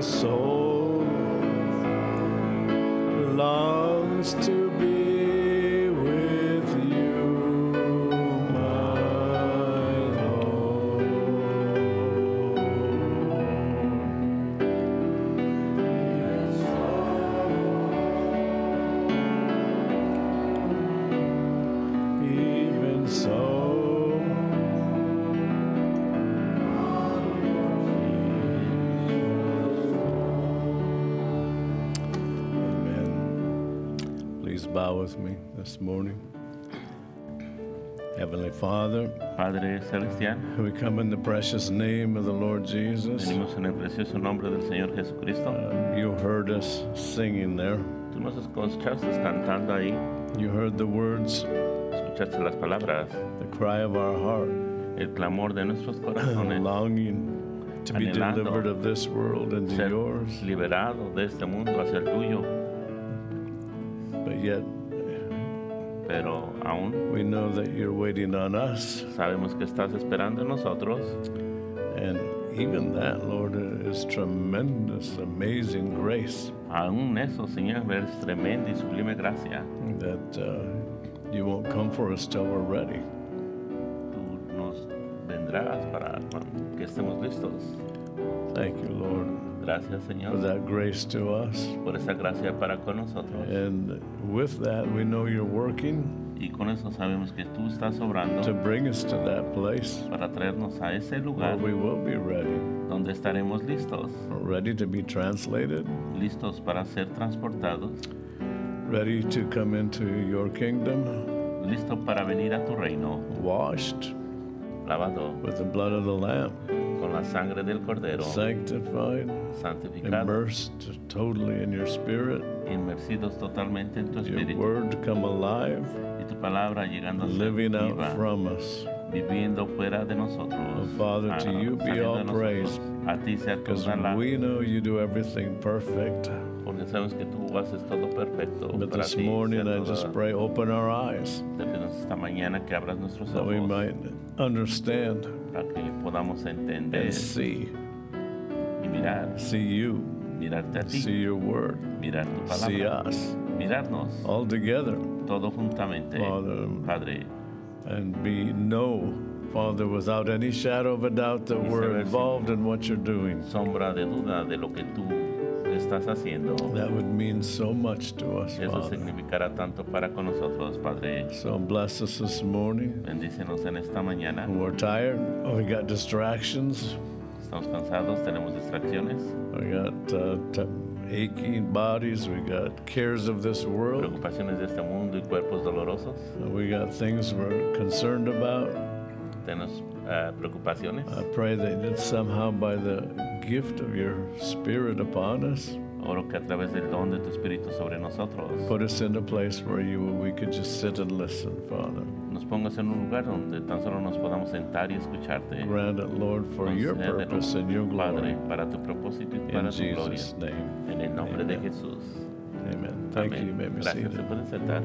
soul longs to be with you, my Lord. Even so. Please bow with me this morning. Heavenly Father, Padre Celestial, we come in the precious name of the Lord Jesus. venimos en el precioso nombre del Señor Jesucristo. You heard us singing there. Tú nos escuchaste cantando ahí, You heard the words, escuchaste las palabras, the cry of our heart, el clamor de nuestros corazones, longing to be Anhelando delivered of this world into ser yours. liberado de este mundo hacia el tuyo. But yet, Pero aún we know that you're waiting on us. sabemos que estás esperando en nosotros. And even that, Lord, is tremendous, amazing grace Aún eso, Señor, es tremenda y sublime gracia. that you won't come for us till we're ready. Tú nos vendrás para que estemos listos. Thank you, Lord, Gracias, for Señor, that grace to us. por esa gracia para con nosotros. And with that, we know you're working Y con eso sabemos que tú estás obrando to bring us to that place para traernos a ese where lugar we will be ready, donde estaremos listos, ready to be translated, listos para ser transportados, ready to come into your kingdom, listos para venir a tu reino, washed lavado with the blood of the Lamb, con la sangre del Cordero, sanctified, santificados, immersed totally in your spirit, inmersidos totalmente en tu your espíritu word come alive, y tu palabra llegando a ser living out viva, from us. viviendo fuera de nosotros. Oh, Father, to you be saliendo all de nosotros. praise, A ti sea because toda la, we know you do everything perfect. porque sabes que tú haces todo perfecto. But Para this ti morning, sea I toda- just pray, open our eyes, Te pido esta mañana que abras nuestros that we ojos might understand para que podamos entender and see y mirar, you, mirarte a ti, see your word, mirar tu see palabra, us mirarnos all together, todo juntamente, Father, Padre, and know, Father, without any shadow of a doubt that Y we're saber involved in what you're doing. sombra de duda de lo que tú estás haciendo. That would mean so much to us, Eso Father. significará tanto para con nosotros, Padre. So bless us this morning. Bendícenos en esta mañana. We're tired. We got distractions. Estamos cansados, tenemos distracciones, We got aching bodies. We got cares of this world. preocupaciones de este mundo y cuerpos dolorosos. We got things we're concerned about. Tenemos preocupaciones. I pray that somehow by the gift of your Spirit upon us, Oro que a través del don de tu Espíritu sobre nosotros put us in a place where we could just sit and listen, Father. nos pongas en un lugar donde tan solo nos podamos sentar y escucharte. Grant it, Lord, for your Concédelo, purpose and your glory. Padre, para tu propósito y In para tu gloria. Jesus' name, En el nombre de Amen. Jesús. amen. Thank you. You Amén. may be Gracias, se seated. pueden sentar.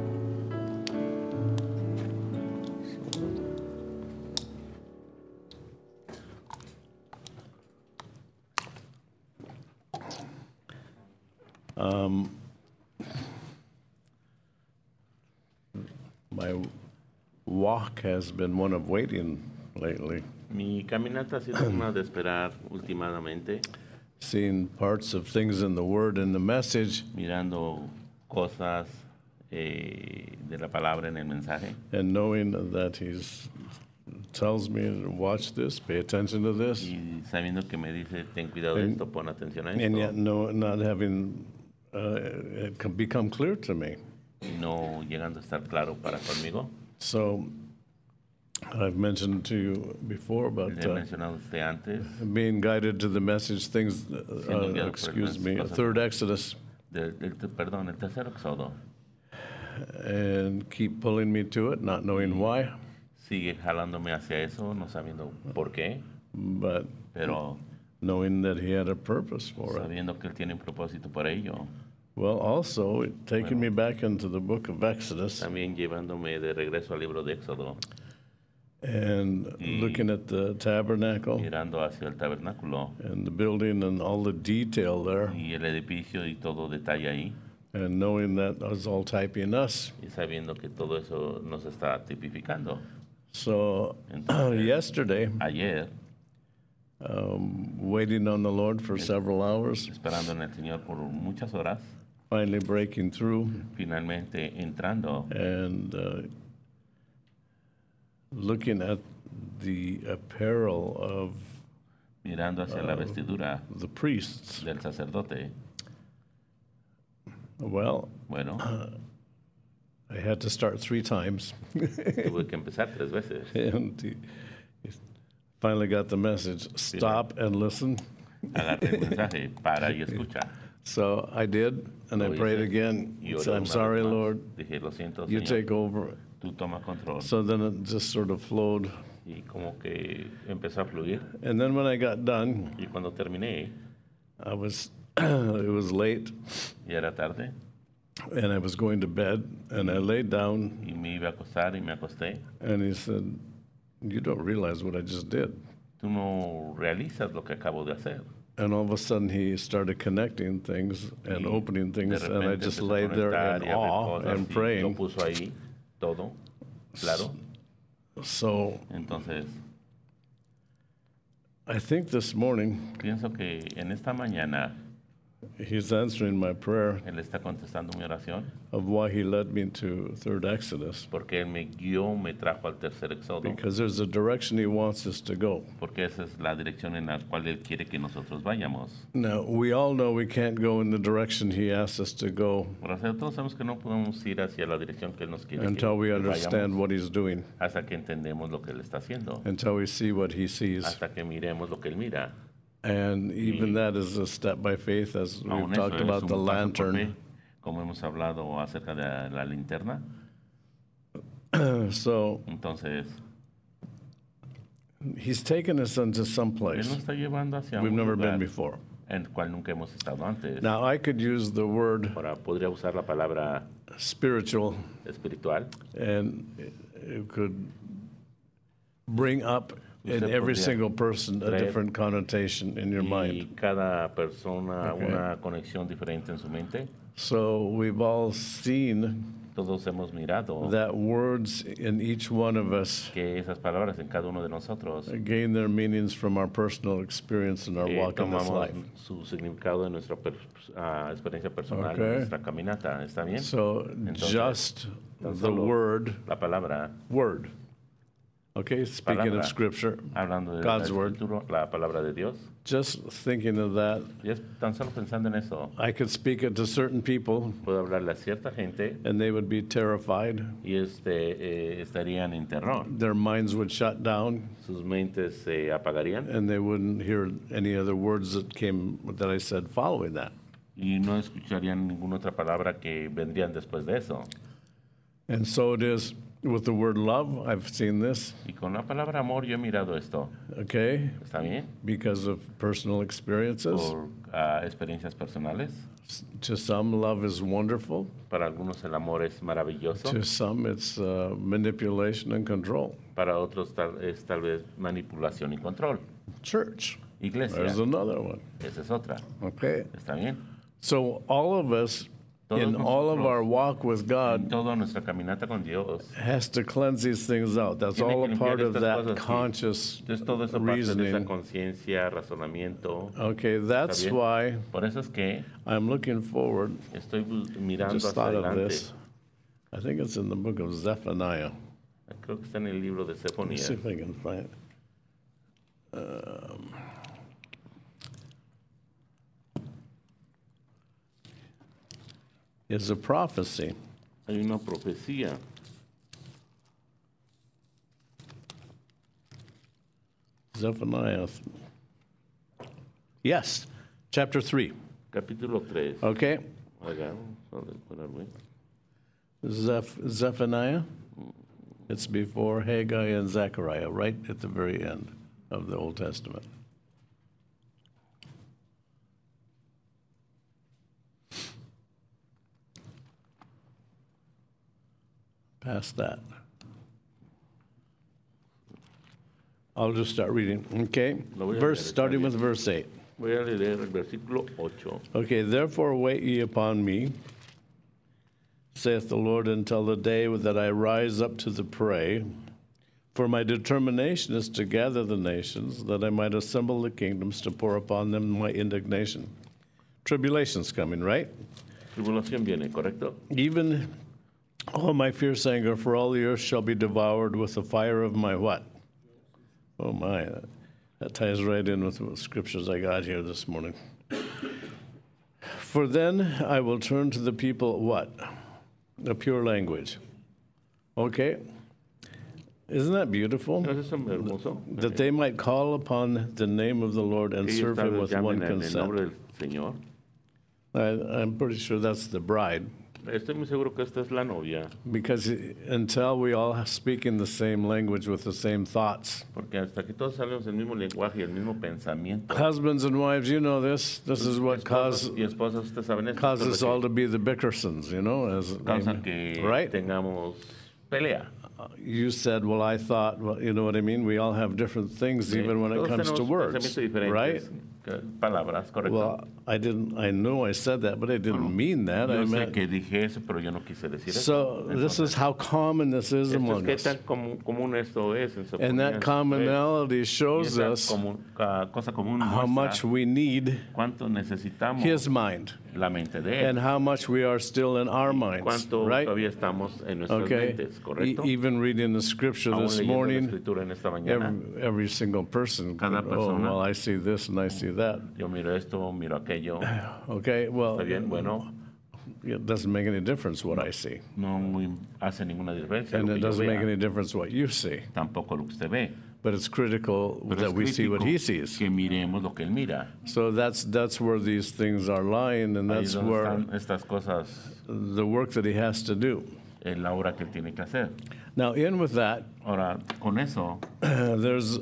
My walk has been one of waiting lately, Mi caminata ha sido una de esperar últimamente, seeing parts of things in the Word and the message, mirando cosas de la palabra en el mensaje and knowing that He's tells me to watch this, pay attention to this, y sabiendo que me dice ten cuidado de esto, pon atención a and yet esto, not having it can become clear to me. y no llegando a estar claro para conmigo. So I've mentioned to you before about Le he mencionado usted antes, being guided to the message, things, Siendo guiado por excuse el me, mensaje. third Exodus, perdón, el tercer éxodo. and keep pulling me to it, not knowing why, Sigue jalándome hacia eso, no sabiendo por qué, but pero knowing that He had a purpose for it. sabiendo que Él tiene un propósito para ello. Well, also, taking me back into the book of Exodus, También llevándome de regreso al libro de Éxodo. and looking at the tabernacle mirando hacia el tabernáculo and the building and all the detail there, y el edificio y todo detalle ahí, and knowing that was all typing us. y sabiendo que todo eso nos está tipificando. So Entonces, yesterday, ayer, waiting on the Lord for several hours, esperando en el Señor por muchas horas, finally breaking through finalmente entrando and looking at the apparel of mirando hacia la vestidura the priests. del sacerdote. Well, Bueno, I had to start 3 times, tuve que empezar 3 veces. and he finally got the message, stop and listen. Agarré el mensaje, para y escucha. So I did, and I Lo prayed hice, again. y oré Said, I'm una sorry, vez más. Lord, Dije, lo siento, you Señor, take over. tú toma control. So then it just sort of flowed. Y como que empezó a fluir. And then when I got done, Y cuando terminé, I was, it was late, ya era tarde, and I was going to bed, and I laid down, y me iba a acostar y me acosté. and he said, you don't realize what I just did. Tú no realizas lo que acabo de hacer. And all of a sudden, he started connecting things and Y opening de things, and I repente just empezó a laid there conectar in y abrir awe cosas and y lo praying. puso ahí, todo, claro. So Entonces, I think this morning, pienso que en esta mañana he's answering my prayer Él está contestando mi oración of why he led me to Third Exodus, porque Él me guió, me trajo al tercer éxodo, because there's a direction he wants us to go. porque esa es la dirección en la cual Él quiere que nosotros vayamos. Now, we all know we can't go in the direction he asks us to go Por hacer, todos sabemos que no podemos ir hacia la dirección que Él nos quiere until we que understand vayamos what he's doing, hasta que entendemos lo que Él está haciendo, until we see what he sees. hasta que miremos lo que Él mira. And even that is a step by faith, as we've Aún eso talked es about un the paso por lantern. fe, como hemos hablado acerca de la linterna. So Entonces, he's taken us into some Él place nos está llevando hacia we've un never lugar been before. en el cual nunca hemos estado antes. Now, I could use the word Ahora, podría usar la palabra spiritual, espiritual. and it could bring up in Usted every podría single person a traer- different connotation in your Y mind. cada persona Okay. una conexión diferente en su mente. So we've all seen Todos hemos mirado that words in each one of us que esas palabras en cada uno de nosotros gain their meanings from our personal experience in our walk in this tomamos life. su significado de nuestra experiencia personal, Okay. en nuestra caminata. ¿Está bien? So Entonces, just tan the solo word, La palabra, okay, speaking Palabra. of scripture, hablando de God's la, word. escritura, la palabra de Dios. just thinking of that, Y es tan solo pensando en eso, I could speak it to certain people puedo hablarle a cierta gente and they would be terrified. y estarían en terror. Their minds would shut down Sus mentes se apagarían and they wouldn't hear any other words that I said following that. y no escucharían ninguna otra palabra que vendrían después de eso. And so it is with the word love. I've seen this, Y con la palabra amor yo he mirado esto. okay, ¿Está bien? because of personal experiences. Por experiencias personales. To some, love is wonderful. Para algunos el amor es maravilloso. To some, it's manipulation and control. Para otros es tal vez manipulación y control. Church, Iglesia, there's another one. esa es otra. Okay. ¿Está bien? So all of us, Todos in all of nosotros, our walk with En God, toda nuestra caminata con Dios. has to cleanse these things out. That's Tiene all que a part limpiar of estas that cosas, sí. conscious Entonces todo eso parte de esa reasoning. conciencia, razonamiento. Okay, that's bien? why Por eso es que I'm looking forward. estoy mirando Just hacia thought of adelante. this. I think it's in the book of Zephaniah. Creo que está en el libro de Let me Sefonías. see if I can find it. It's a prophecy. Hay una profecía. Zephaniah. Yes, chapter 3. Capítulo 3. Okay, Vamos a ponerme. Zephaniah. It's before Haggai and Zechariah, right at the very end of the Old Testament. Past that. I'll just start reading, okay? Lo voy a Verse, leer, está starting bien. with verse 8. Voy a leer el versículo 8. Okay, therefore wait ye upon me, saith the Lord, until the day that I rise up to the prey. For my determination is to gather the nations, that I might assemble the kingdoms to pour upon them my indignation. Tribulation's coming, right? Tribulación viene, ¿correcto? Even all my fierce anger for all the earth shall be devoured with the fire of my what? Oh my, that ties right in with the scriptures I got here this morning. For then I will turn to the people what? A pure language. Okay? Isn't that beautiful? ¿No es eso hermoso? That they might call upon the name of the Lord and Que ellos serve him tal with vez one llamen en el nombre consent. del Señor. I'm pretty sure that's the bride. Estoy muy seguro que esta es la novia, Because until we all speak in the same language with the same thoughts. porque hasta que todos hablemos el mismo lenguaje y el mismo pensamiento. Husbands and wives, you know this. This is what Esposos y esposas, ustedes saben esto. causes esto us es lo all to be the Bickersons, you know, as causa que right? tengamos pelea. You said, well, I thought, well, you know what I mean? We all have different things, even when it Todos comes to tenemos words, pensamientos diferentes, right? Palabras, correcto. Well, I know I said that, but I didn't mean that. I Yo sé meant, que dije eso, pero yo no quise decir eso. so this is how common this is Esto es among qué us. tan común esto es en su And that comunidad. commonality Y shows esa us cosa común how much muestra we need cuánto necesitamos his mind la mente de él. and how much we are still in our minds, Cuánto right? todavía estamos en nuestras Okay? mentes, ¿correcto? Even reading the scripture Aún this leyendo la morning, escritura en esta mañana, every single person, Cada could, oh, persona. well, I see this and I see that. yo miro esto, miro aquello, Okay, well, está bien, bueno, it doesn't make any difference what I see. no hace ninguna diferencia And lo it que yo doesn't make vea, any difference what you see. tampoco lo que usted ve. But it's critical Pero that es we see what crítico he sees. que miremos lo que él mira. So that's where these things are lying, and Ahí that's es donde where están estas cosas, the work that he has to do. en la obra que él tiene que hacer. Now, in with that, Ahora, con eso, there's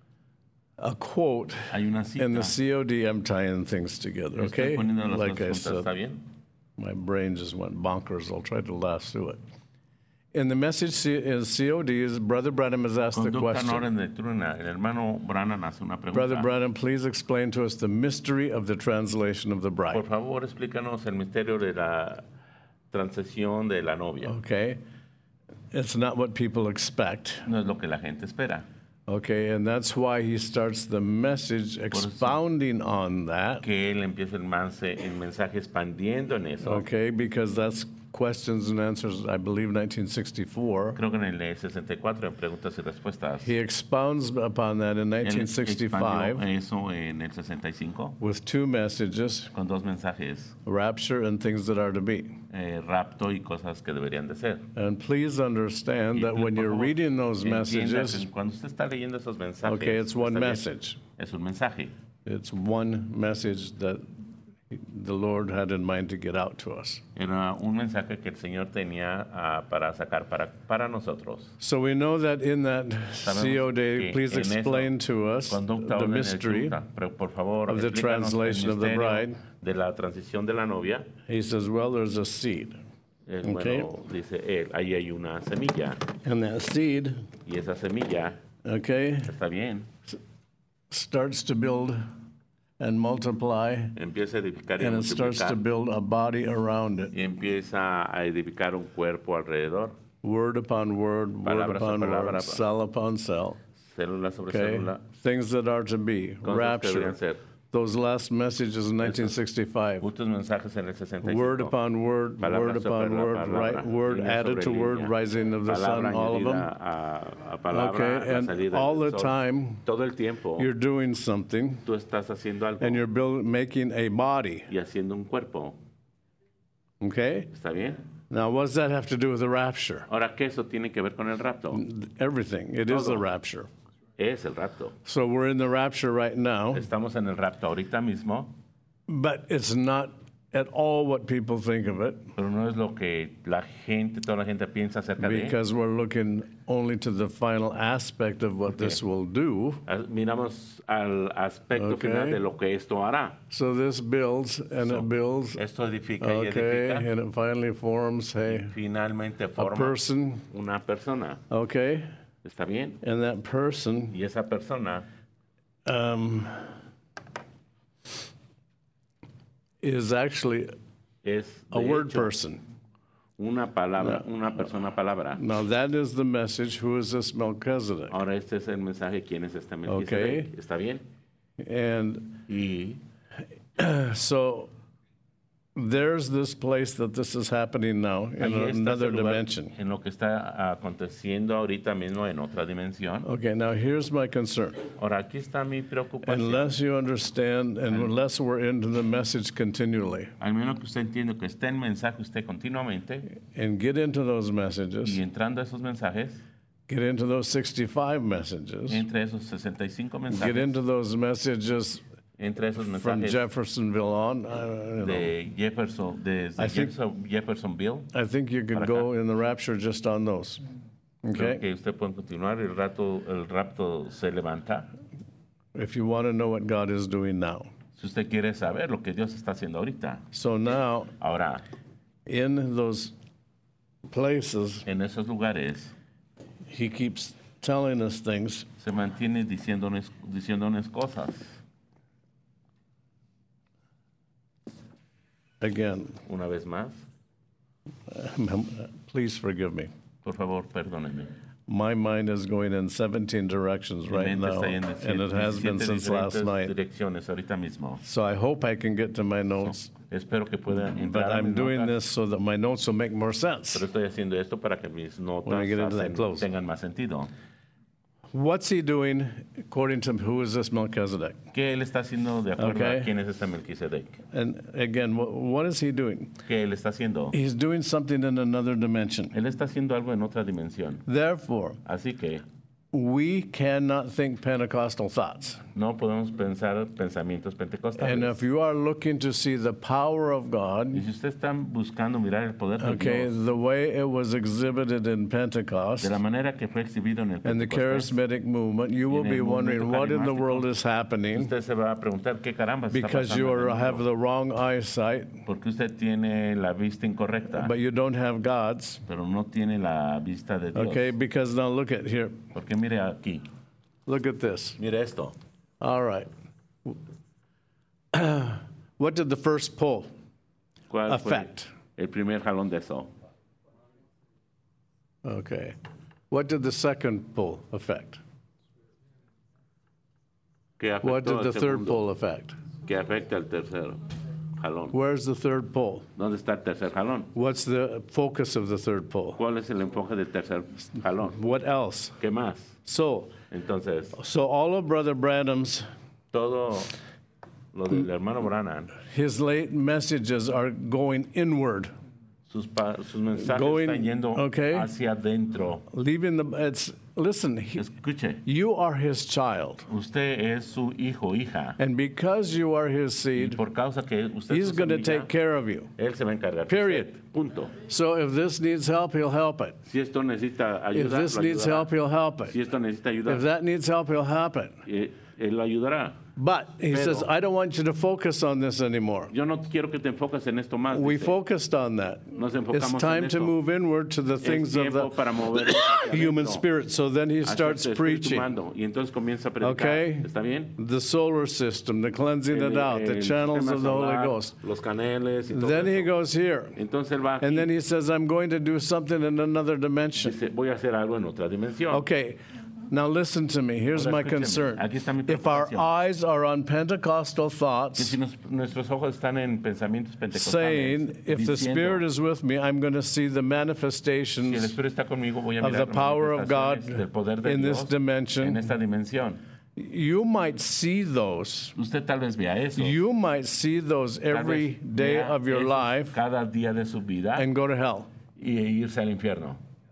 a quote hay una in the cita. COD. I'm tying things together, Estoy okay? poniendo las Like I cosas juntas, ¿está said, bien? my brain just went bonkers. I'll try to last through it. In the message in COD, Brother Branham has asked the Conducta en question. orden de lectura. El hermano Branham hace una pregunta. Brother Branham, please explain to us the mystery of the translation of the Por bride. favor, explícanos el misterio de la transición de la novia. Okay? It's not what people expect. No es lo que la gente espera. Okay, and that's why he starts the message expounding on that. Que él empiece el mensaje expandiendo en eso. Okay, because that's questions and answers, I believe, 1964. Creo que en el 64, en preguntas y respuestas, He expounds upon that in él 1965 expandió eso en el 65 with two messages, con dos mensajes, rapture and things that are to be. rapto y cosas que deberían de ser. And please understand that when Por you're favor, reading those entienda messages, que cuando usted está leyendo esos mensajes, okay, it's one está bien, message. es un mensaje. It's one message that the Lord had in mind to get out to us. Era un mensaje que el Señor tenía para sacar para nosotros. So we know that in that Sabemos COD, que please en eso, explain to us Conducta the orden de mystery. lectura. Pero por favor, of the explícanos translation el of the misterio bride. de la transición de la novia. He says, well, there's a seed. Okay. Bueno, dice él, ahí hay una semilla And that seed, y esa semilla okay, está bien, starts to build and multiply, empieza a edificar y a and it starts to multiplicar build a body around it. y empieza a edificar un cuerpo alrededor, Word upon word, word Palabra upon sobre word, palabra. cell upon cell. célula sobre Okay. célula, Things that are to be. cosas que Rapture. deberían ser. Those last messages in 1965. Muchos mensajes en el 65. Word upon word, Palabra word upon sobre word, palabra, right, word línea added to sobre word, línea. rising of the sun, Palabra all of them. añadida a palabra, Okay, la and salida all del the sol. time Todo el tiempo you're doing something tú estás haciendo algo and you're making a body. y haciendo un cuerpo. Okay? ¿Está bien? Now, what does that have to do with the rapture? Ahora, ¿qué eso tiene que ver con el rapto? Everything. It is Todo. the rapture. Es el rapto. So we're in the rapture right now, Estamos en el rapto ahorita mismo, but it's not at all what people think of it pero no es lo que toda la gente piensa acerca de. because we're looking only to the final aspect of what this will do. Miramos al aspecto Okay. final de lo que esto hará. So this builds and it builds, Esto edifica y okay, edifica. and it finally forms, hey, Finalmente a forma person, una persona. okay? ¿Está bien? And that person Y esa persona is actually es a de word hecho, person. una palabra, una persona palabra. Now that is the message. Who is this Melchizedek? Ahora este es el mensaje. ¿Quién es este Melquisedec? Okay. ¿Está bien? And Y so there's this place that this is happening now in ahí está another ese lugar dimension. en lo que está aconteciendo ahorita mismo en otra dimensión. Okay, now here's my concern. Ahora aquí está mi preocupación. Unless you understand and unless we're into the message continually Al menos que usted entienda que está en mensaje usted continuamente and get into those y messages, entrando a esos mensajes, get into those 65 messages, entre esos 65 get mensajes, into those messages entre esos from mensajes Jeffersonville on. de Jefferson, desde I think- Jeffersonville, I think you could go in the rapture just on those. creo Okay? que usted puede continuar. El rapto se levanta. If you want to know what God is doing now. Si usted quiere saber lo que Dios está haciendo ahorita. So now, Ahora, in those places, en esos lugares he keeps telling us things. se mantiene diciéndonos cosas. Again, Una vez más, please forgive me. por favor, perdónenme. My mind is going in 17 directions Mi right mente now, está en and it has been 17 since last diferentes night. direcciones ahorita mismo. So I hope I can get to my notes, Espero que pueda but entrar a I'm mis doing notas, this so that my notes will make more sense. pero estoy haciendo esto para que mis When I notas get into that close. tengan más sentido. What's he doing according to who is this Melchizedek? ¿Qué él está haciendo de acuerdo Okay. a quién es este Melquisedec? And again, what is he doing? ¿Qué él está haciendo? He's doing something in another dimension. Él está haciendo algo en otra dimensión. Therefore, Así que we cannot think Pentecostal thoughts. no podemos pensar pensamientos And pentecostales. if you are looking to see the power of God, Y si usted está buscando mirar el poder de okay, Dios the way it was exhibited in Pentecost de la manera que fue exhibido en el and the Pentecostés, charismatic movement, you will en el be wondering movimiento what in the carismático, world is happening usted se va a preguntar qué caramba está because you pasando en el have mundo. the wrong eyesight, Porque usted tiene la vista incorrecta, but you don't have God's. pero no tiene la vista de Dios. Okay, because now look at here. Porque mire aquí, Look at this. mire esto. All right. What did the first pull ¿Cuál affect? fue el primer jalón de eso? Okay. What did the second pull affect? ¿Qué What afectó did the al third segundo? pull affect? ¿Qué afecta al tercer jalón? Where's the third pull? ¿Dónde está el tercer jalón? What's the focus of the third pull? ¿Cuál es el enfoque del tercer jalón? What else? ¿Qué más? So Entonces, all of Brother Branham's, todo lo del hermano Branham, his late messages are going inward, sus mensajes Going- están yendo okay. hacia adentro. leaving listen, Escuche, you are his child. usted es su hijo, hija. And because you are his Y seed, por causa que usted he's es su going to semilla, take care of you. él se va a encargar. de Period. usted. Punto. So if this needs help, he'll help it. Si esto necesita If ayuda, this lo needs ayudará. help, he'll help Si it. esto necesita ayuda, If that needs help, he'll help it. él lo ayudará. But he Pero- says, I don't want you to focus on this anymore. Yo no quiero que te enfoques en esto más. We dice. focused on that. Nos It's enfocamos en time to esto. move inward to the Es things of tiempo the para movernos hacia human adentro, spirit. So then he hacia starts el espíritu preaching. humano, y entonces comienza a predicar. Okay? ¿Está bien? The solar system, the cleansing it out, the channels sistema of the Holy solar, Ghost. los caneles y todo Then he eso. goes here. Entonces él va aquí, And then he says, I'm going to do something in another dimension. dice, voy a hacer algo en otra dimensión. Okay, now listen to me. Here's Ahora my escúcheme. concern. Aquí está mi If our preocupación. eyes are on Pentecostal Que thoughts, si nuestros ojos están en pensamientos pentecostales, saying, if the diciendo, Spirit is with me, I'm going to see the si el manifestations Espíritu está conmigo, voy a of mirar the las power of God manifestaciones del poder de in this Dios en dimension. esta dimensión. You might see those. Usted tal vez vea eso. You might see those Tal every vez day vea of your eso life cada día de su vida and go to hell. y irse al infierno.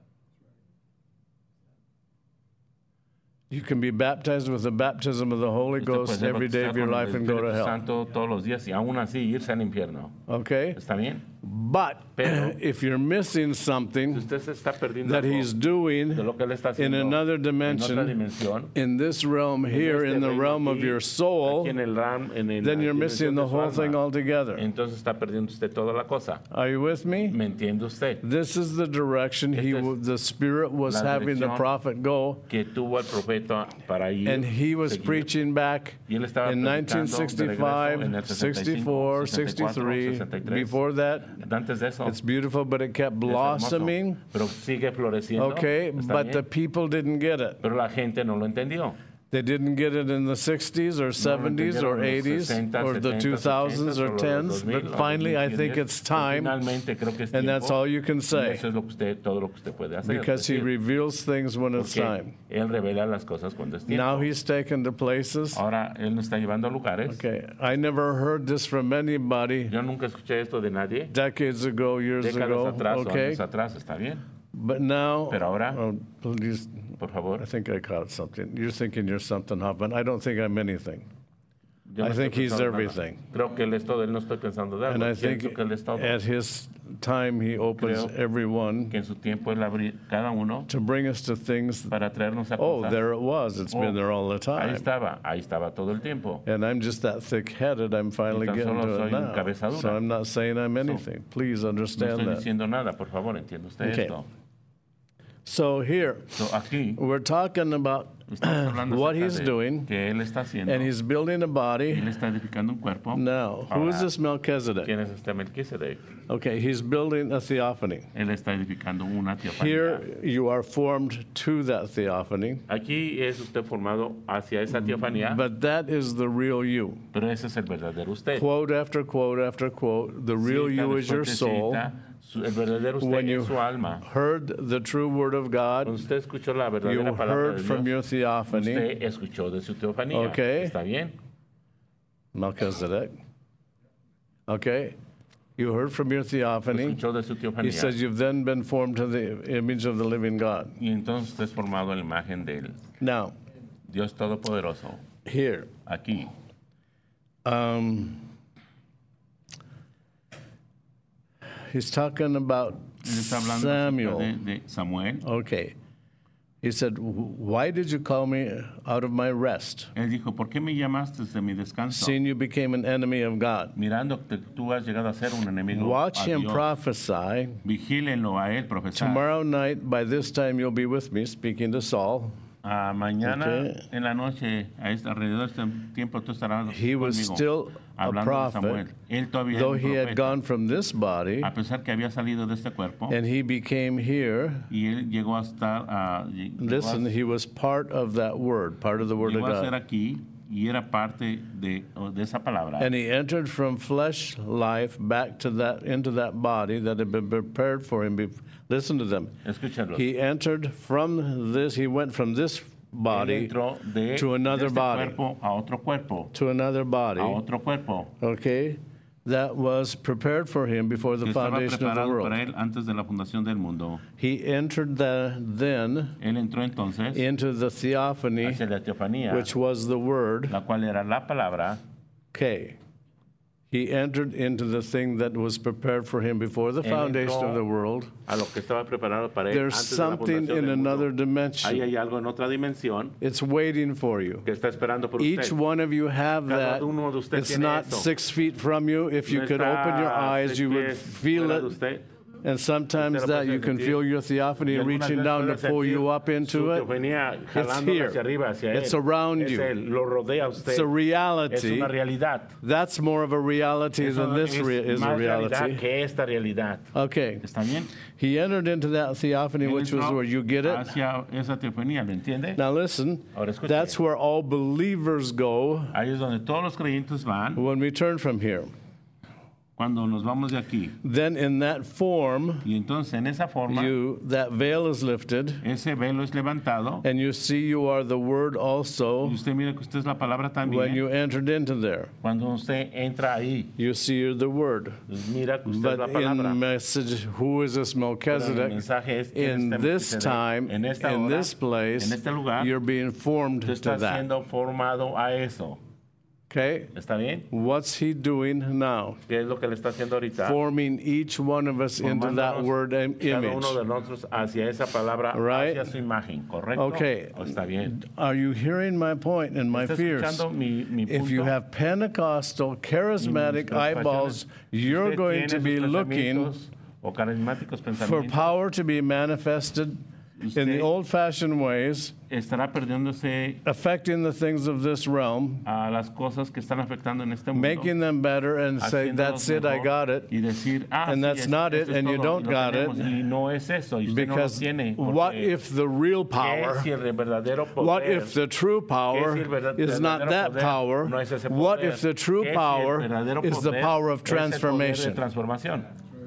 You can be baptized with the baptism of the Holy Usted puede Ghost ser every day bautizado of your con el life and go to Espíritu hell. Santo todos los días y aún así irse al infierno. Okay? ¿Está bien? But Pero, if you're missing si something usted se está perdiendo that algo he's de doing lo que él está in haciendo another en otra dimension, dimensión, in this realm here, este in the reino realm of aquí, your soul, aquí en el then you're la missing dimensión the de su whole thing alma, altogether. entonces está perdiendo usted toda la cosa. Are you with me? ¿Me entiende usted? This is the direction the Spirit was la having the dirección prophet go, Que tuvo el profeta para ir. and he was seguir. preaching back Y él estaba in predicando de regreso 1965, en el 64, 63. 63. Before that, Antes de eso, it's beautiful, but it kept es hermoso, blossoming. pero sigue floreciendo. Okay, está but bien, the people didn't get it. pero la gente no lo entendió. They didn't get it in the 60s or 70s or 80s or the 2000s or 10s, but finally I think it's time, Finalmente creo que es and that's tiempo, all you can y say, eso es lo que usted, todo lo que usted puede hacer. because he decir, reveals things when it's porque time. él revela las cosas cuando es tiempo. Now he's taken to places. Ahora él nos está llevando a lugares. Okay, I never heard this from anybody Yo nunca escuché esto de nadie. decades ago, years Décadas ago, atrás o okay? años atrás, está bien. But now, Pero ahora, oh, please, por favor. I think I caught something. You're thinking you're something, Hoffman. I don't think I'm anything. Yo no I estoy think he's pensando nada. everything. Creo que él es todo, él no estoy pensando de And algo. I think Pienso que él es todo. at his time, he opens Creo everyone Que en su tiempo él abrir cada uno to bring us to things. para traernos a Oh, cosas. there it was. It's been there all the Ahí time. estaba todo el tiempo. And I'm just that thick-headed. I'm finally Y tan getting solo to it soy un now. cabezadura. So I'm not saying I'm anything. Please No understand estoy that. diciendo nada, por favor, entiende usted Okay. esto. So here, So, aquí we're talking about estamos hablando what acerca he's de doing, que él está haciendo. and he's building a body. Él está edificando un cuerpo. Now, who is Ahora, this Melchizedek? ¿Quién es este Melquisedec? Okay, he's building a theophany. Él está edificando una teofanía. Here, you are formed to that theophany, Aquí es usted formado hacia esa teofanía, but that is the real you. pero ese es el verdadero usted. Quote after quote after quote, the real Cita you is después your de soul. cita, el verdadero usted When es you su alma. heard the true word of God, Cuando usted escuchó la you verdadera palabra heard de from Dios, your theophany, usted escuchó de su teofanía. Okay. ¿Está bien? Melchizedek. Okay, you heard from your theophany. Escuchó de su He teofanía. says you've then been formed to the image of the living God. Y entonces usted es formado en la imagen del Now, Dios Todopoderoso. here, Aquí. he's talking about Él está hablando Samuel. acerca de Samuel. Okay. He said, why did you call me out of my rest, Él dijo, ¿por qué me llamaste de mi descanso? seeing you became an enemy of God? Mirando que tú has llegado a ser un enemigo Watch a him Dios. prophesy. Vigílenlo a él profesar. Tomorrow night, by this time, you'll be with me, speaking to Saul. Mañana Okay. en la noche, alrededor de este tiempo, tú estarás He was conmigo, still a hablando de Samuel. prophet, Él todavía though era un he had profeta, gone from this body, a pesar que había salido de este cuerpo, and he became here. y él llegó a estar, Listen, he was part of that word, part of the word of llegó a ser God. aquí y era parte de esa palabra. And he entered from flesh life back to that into that body that had been prepared for him. Listen to them. Escúchalo. He entered from this. He went from this Él body entró de, to another de este body. cuerpo a otro cuerpo, to another body. a otro cuerpo. Okay, that was prepared for him before the Que estaba foundation of the preparado world. para él antes de la fundación del mundo. He entered then Él entró entonces into the theophany, hacia la teofanía, which was the word. la cual era la palabra. Okay. He entered into the thing that was prepared for him before the Él foundation entró of the world. A lo que estaba preparado para él There's antes de la something fundación in del mundo. another Ahí dimension. hay algo en otra dimensión It's waiting for you. que está esperando por Each usted. one of you have Cada that. uno de usted It's tiene not eso. 6 feet from you. If you No could está open your eyes, 6 you would pies feel fuera de it. usted. And sometimes Usted lo that puede you can sentir. feel your theophany Y algunas reaching veces down to puede pull sentir you up into su it. teofanía It's jalándolo here. hacia arriba, hacia It's él. around Es you. él, lo rodea a usted. It's a Es reality. una realidad. That's more of a reality Eso than this es is a más realidad reality. que esta realidad. Okay. ¿Está bien? He entered into that theophany, Él which was entró where you get it. hacia esa teofanía, ¿lo entiende? Now listen, Ahora escuche. that's where all believers go Ahí es donde todos los creyentes van when we turn from here. cuando nos vamos de aquí. Then in that form, Y entonces en esa forma, that veil is lifted, ese velo es levantado and you see you are the word y also usted mira que usted es la palabra when también. you entered into there. Cuando usted entra ahí, You see you're the word. mira que usted es la But palabra. in message, who is this Pero el Melchizedek? mensaje es que In este this Melquisedec, time, en esta in hora, this place, en este lugar, you're being formed usted está to that. siendo formado a eso. Okay? ¿Está bien? What's he doing now? ¿Qué es lo que le está haciendo ahorita? Forming each one of us into that Formándonos word and cada uno image. de nosotros hacia esa palabra, Right? hacia su imagen, ¿correcto? Okay. ¿O está bien? Are you hearing my point and my ¿Está fears? escuchando mi punto? If you have Pentecostal, charismatic eyeballs, you're Usted going to tiene be sus looking pensamientos o carismáticos for pensamientos, power to be manifested in the Usted- old-fashioned ways, estará perdiéndose affecting the things of this realm, a las cosas que están afectando en este mundo, making them better, and say, haciéndolos that's it, I mejor, got it. y decir, And sí, that's not esto it, es and you todo, don't y lo got it. tenemos, y no es eso, y usted Because no lo tiene, what porque if the real ¿qué power, si el verdadero poder, what if the true power ¿qué si el is not verdadero that poder power? no es ese What poder? if the true ¿Qué si el power verdadero is the poder power of es el poder de transformation? transformación?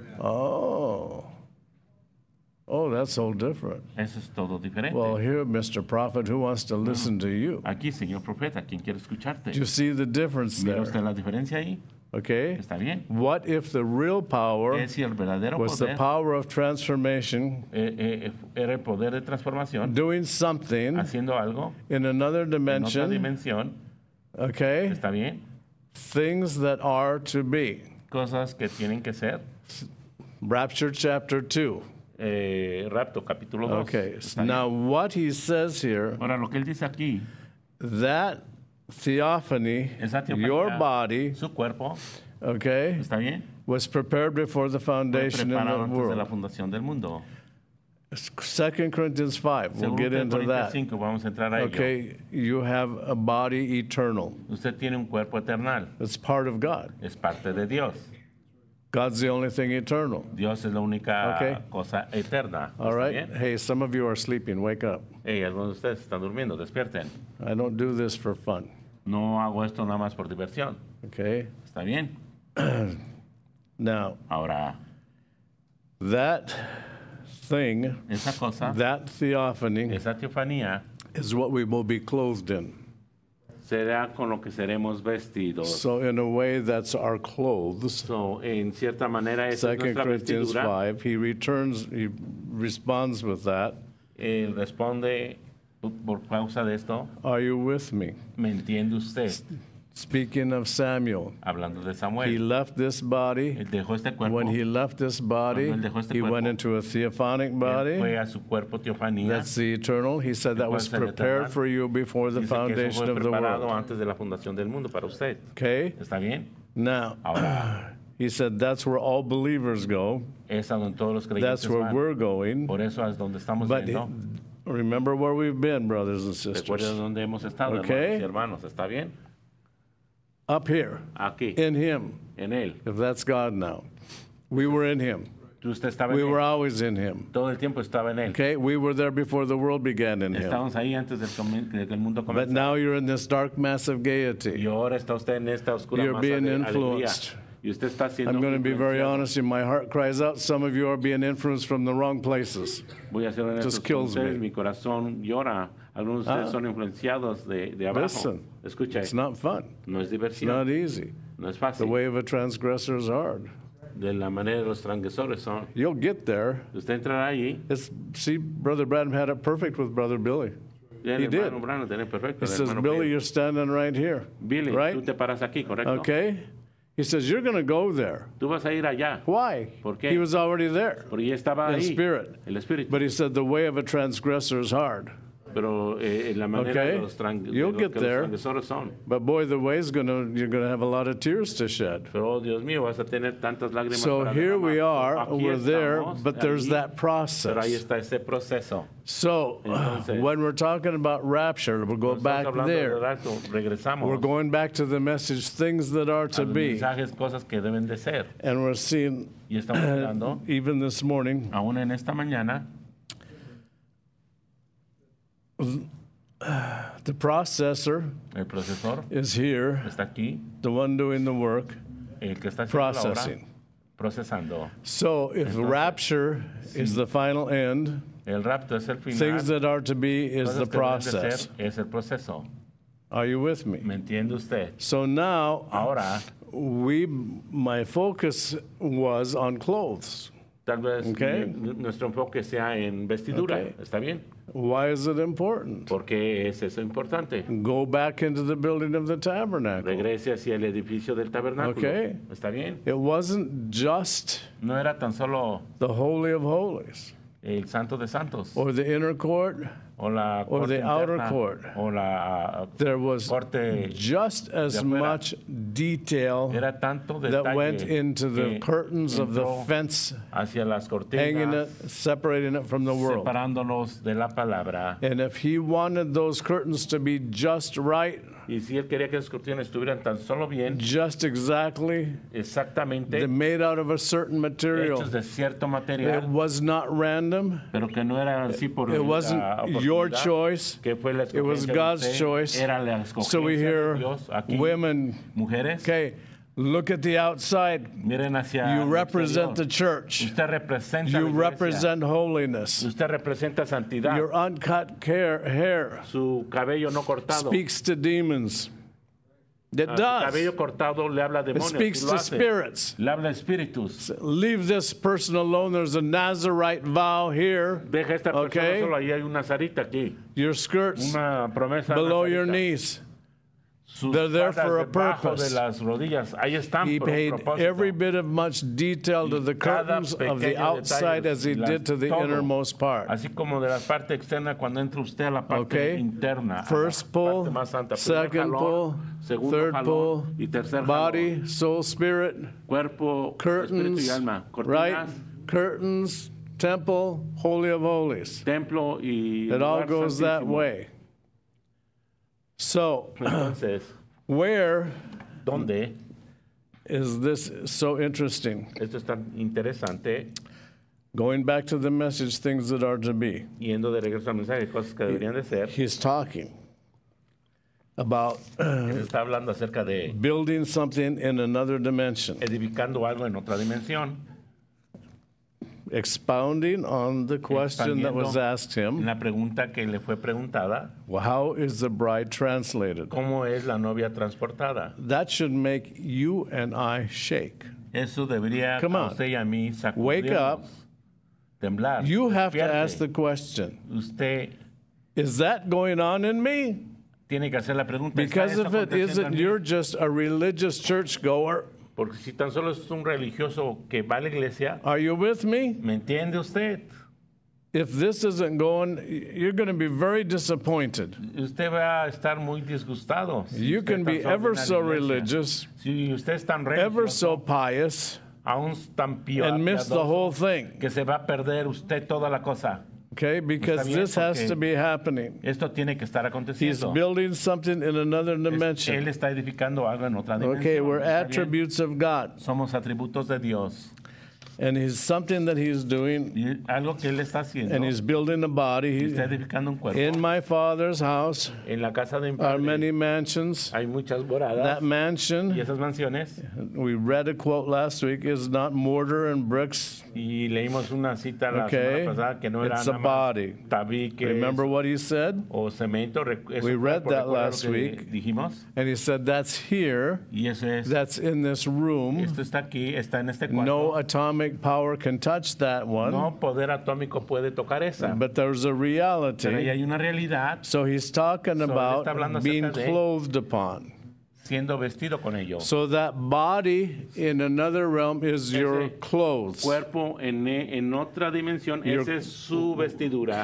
Oh, that's all different. Eso es todo diferente. Well, here, Mr. Prophet, who wants to listen to you? Aquí, señor profeta, ¿quién quiere escucharte? Do you see the difference ¿Mira there? usted la diferencia ahí? Okay? ¿Está bien? What if the real power ¿Qué si el verdadero was the poder power of transformation, era el poder de transformación, doing something haciendo algo in another en otra dimension, dimensión? okay? ¿Está bien? Things that are to be. Cosas que tienen que ser. Rapture chapter 2. Rapto, capítulo 2. Okay, ¿Está bien? now what he says here, Ahora, lo que él dice aquí, that theophany, esa teofanía, your body, su cuerpo, okay, ¿está bien? was prepared before the Fue foundation of preparado the antes de la world. fundación del mundo. 2 Corinthians 5, we'll Según get into that. 5, vamos a entrar a ello. Okay, you have a body eternal. Usted tiene un cuerpo eternal, It's part of God. es parte de Dios. God's the only thing eternal. Dios es la única Okay. cosa eterna. All ¿Está right? bien? Hey, some of you are sleeping. Wake up. Hey, algunos de ustedes están durmiendo, despierten. I don't do this for fun. No hago esto nada más por diversión. Okay? ¿Está bien? Now, Ahora, that thing, esa cosa, that theophany, esa teofanía, is what we will be clothed in. será con lo que seremos vestidos. So, in a way, that's our clothes. So, en cierta manera, esa 2 es nuestra Corinthians vestidura. 5, he responds with that. Él responde por causa de esto. Are you with me? ¿Me entiende usted? Speaking of Samuel, Hablando de he Samuel. left this body. Él dejó este cuerpo. When he left this body, Cuando él dejó este he went cuerpo, into a theophanic Él body. fue a su cuerpo teofanía. That's the eternal. He said that was cual es el prepared eterno. for you before the Dice que eso foundation fue of the preparado world. antes de la fundación del mundo para usted. Okay? ¿Está bien? Now, Ahora, he said that's where all believers go. es a donde todos los That's creyentes where van. we're going. Por eso es donde estamos But yendo. remember where we've been, brothers and Recuerden sisters. dónde hemos estado, Okay. hermanos y hermanos. ¿Está bien? Up here, Aquí, in him, en Él. if that's God now. We were in him. Usted estaba We en were Él. always in him. Todo el tiempo estaba en Él. Okay? We were there before the world began in him. Estábamos ahí antes de que el mundo But comenzara. now you're in this dark mass of Y gaiety. ahora está usted en esta oscura You're masa being de influenced. alegría. Y usted está siendo I'm going to be very influenciado. honest, and my heart cries out. Some of you are being influenced from the wrong places. Voy a ser honesto Just con kills ustedes. me. Mi corazón llora. Algunos de ustedes son influenciados de abajo. Listen, Escucha, it's not fun. no es It's diversión, not easy. no es The fácil. way of a transgressor is hard. De la manera de los transgresores son. You'll get there. Usted entrará allí. See, Brother Branham had it perfect with Brother Billy. Y el He did. hermano Brano tiene perfecto. He el says, hermano Billy, Bill. you're standing right here. Billy, tú right? te paras aquí, ¿correcto? Okay? He says, you're going to go there. Tú vas a ir allá. Why? ¿Por qué? He was already there Porque ya estaba in ahí. spirit. El espíritu. But he said, the way of a transgressor is hard. Pero la manera Okay. de los, You'll get que there. los transgresores son. But boy, the way's you're going to have a lot of tears to shed. Pero, oh, Dios mío, vas a tener tantas lágrimas So para here derramar. we are, Aquí we're there, estamos, but there's allí, that Pero ahí process. está ese proceso. So Entonces, when we're talking about rapture, we'll go Estamos back hablando de there. rapto, regresamos We're going back to the message, things that are a to los be. mensajes, cosas que deben de ser. And we're seeing, Y estamos mirando, even this morning, aún en esta mañana, the processor el procesor is here, está aquí, the one doing the work, el que está haciendo la obra, processing. procesando. So if rapture is the final end, El rapto es el final. things that are to be is cosas the que deben de process. ser, es el proceso. Are you with me? ¿Me entiende usted? So now, Ahora, my focus was on clothes. tal vez Okay. nuestro enfoque sea en vestidura. Okay. ¿Está bien? Why is it important? ¿Por qué es eso importante? Go back into the building of the tabernacle. Regrese hacia el edificio del tabernáculo. Okay. ¿Está bien? It wasn't just No era tan solo the Holy of Holies el Santo de Santos or the inner court. o la or corte the outer interna, court. o la There was corte. just as de afuera. much detail Era tanto that detalle went into the que curtains of the entró fence, hacia las hanging it, cortinas, separating it from the world. separándonos de la palabra. And if he wanted those curtains to be just right, Y si él quería que las cortinas estuvieran tan solo bien, just exactly, exactamente, they're made out of a certain material. hechos de cierto It material, was not random. pero que no era así por It wasn't your oportunidad, choice. que fue la It was escogencia de God's usted, choice. era la So we escogencia hear de Dios. Aquí, women, mujeres, okay, look at the outside. miren hacia You el represent the exterior. church. Usted representa You la iglesia. represent holiness. Usted representa santidad. Your uncut hair Su cabello no cortado. speaks to demons. It Su does. cabello cortado le habla a It demonios. speaks sí lo to hace. spirits. Le habla a espíritus. Leave this person alone. There's a Nazarite vow here. Deja a esta persona Okay. solo. Ahí hay una zarita aquí. Your skirts Una promesa. below your nazarita. knees. Sus They're there patas for a debajo purpose. de las rodillas. Ahí están He por un paid propósito. every bit of much detail to the Cada curtains of the pequeño outside detalle, as he las- did to the todo. innermost part. Así como de la parte externa cuando entra usted a la parte Okay. interna. First a la pull, parte más santa. Primer second jalón, pull, segundo third jalón pull, y tercer jalón. body, soul, spirit, Cuerpo, espíritu curtains, y alma. right? Cortinas, Curtains, temple, holy of holies. templo y It all lugar goes that santísimo. way. So, Entonces, where ¿dónde? is this so interesting? Esto es tan interesante. Going back to the message, things that are to be. Yendo de regreso al mensaje, cosas que deberían de ser. He's talking about Se está hablando acerca de building something in another dimension, edificando algo en otra dimensión. expounding on the question that was asked him. La pregunta que le fue preguntada, Well, how is the bride translated? ¿cómo es la novia transportada? That should make you and I shake. Eso debería Come a on. usted y a mí Wake up. sacudirnos, temblar. You have to despierte. ask the question, Usted is that going on in me? tiene que hacer la pregunta. ¿Está Because eso if it aconteciendo isn't, en mí? you're just a religious churchgoer. Porque si tan solo es un religioso que va a la iglesia, Are you with me? ¿me entiende usted? If this isn't going, you're going to be very disappointed. Usted va a estar muy disgustado. Si You usted can be tan solo ever viene a la so iglesia. religious, Si usted es tan ever religioso, so pious, aún tan and miss the piadoso, whole thing. que se va a perder usted toda la cosa. Okay? Because bien, this has porque to be happening. Esto tiene que estar He's aconteciendo. building something in another Él dimension. está edificando algo en otra dimensión. Okay, we're ¿Está bien? attributes of God. Somos atributos de Dios. And he's something that he's doing, Y algo que Él está haciendo. and he's building a body. Está edificando un cuerpo. In my Father's house En la casa de mi are padre many mansions. hay muchas moradas. That Y mansion, esas mansiones. we read a quote last week, is not mortar and bricks. Y leímos una cita la Okay, semana pasada que no era it's a nada más body. tabiques Remember what he said? o cemento. Es We un read cuerpo, that ¿recuerda lo last que week. Dijimos. And he said, that's here, Y eso es. that's in this room. Esto está aquí, está en este cuarto. No atomic power can touch that one, No poder atómico puede tocar esa. but there's a Pero ahí reality. hay una realidad So he's talking él about está hablando being acerca de- clothed upon. siendo vestido con ello. So that body in another realm is your Ese clothes. Cuerpo en otra dimensión, Your- esa es su vestidura.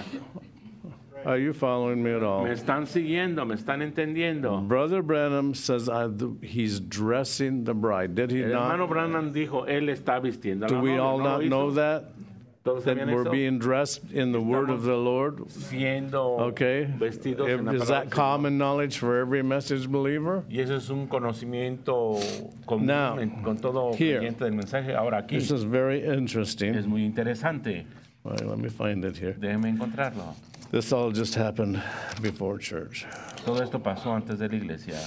Are you following me at all? Me están siguiendo, me están entendiendo. Brother Branham says he's dressing the bride. Did he El hermano not? Branham dijo, él está vistiendo a Do la we novia. all ¿No lo not hizo? know that? ¿Todos That sabían we're eso? being dressed in the word of the Lord? Siendo Okay. vestidos en la Is palabra that del Señor. common knowledge for every message believer? Y eso es un conocimiento común Now, con todo here. creyente del mensaje. Ahora aquí This is very es interesting. muy interesante. All right, let me find it here. Déjeme encontrarlo. This all just happened before church. Todo esto pasó antes de la iglesia.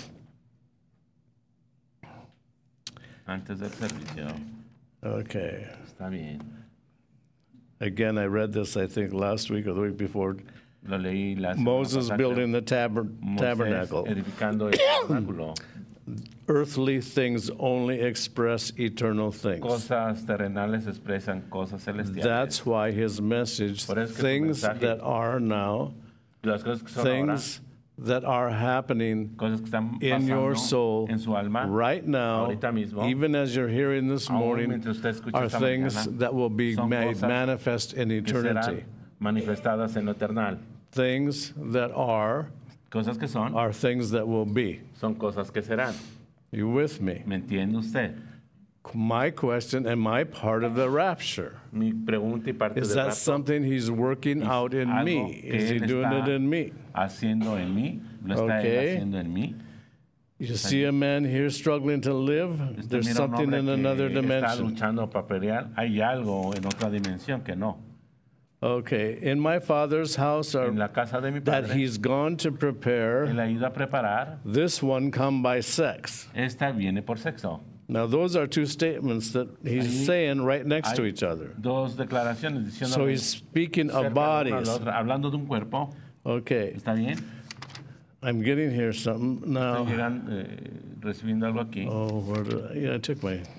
Antes del servicio. Okay. Está bien. Again, I read this, I think, last week or the week before. Lo leí la semana Moses pasada, building the Moisés tabernacle. edificando el tabernáculo. Earthly things only express eternal things. Cosas terrenales expresan cosas celestiales. That's why his message, Por eso que su things mensaje- that are now, Las cosas que son things that are happening ahora, cosas que están in your pasando soul en su alma, right now, ahorita mismo, even as you're hearing this aún morning, mientras usted escucha are esta things mañana, that will be son made cosas manifest in que eternity. serán manifestadas en lo eternal. Things that are Cosas que son things that will be. cosas que serán. You with me? ¿Me entiende usted? My question and my part of the rapture. Mi pregunta y parte Is del that rapto something he's working out in algo me? que Is he él doing está it in me? haciendo en mí, lo está él Okay. haciendo en mí. You see a man here struggling to live? Usted There's mira un something hombre in que another está dimension. luchando para pelear. Hay algo en otra dimensión que no. Okay, in my Father's house En la casa de mi that padre, he's gone to prepare, él ha ido a preparar. this one come by sex. Esta viene por sexo. Now those are two statements that he's Ahí saying right next to hay each other. Dos declaraciones diciendo So he's speaking of bodies. hablando de un cuerpo. Okay, ¿Está bien? I'm getting here something now. Llegan recibiendo algo aquí. Oh, where did yeah, I took my.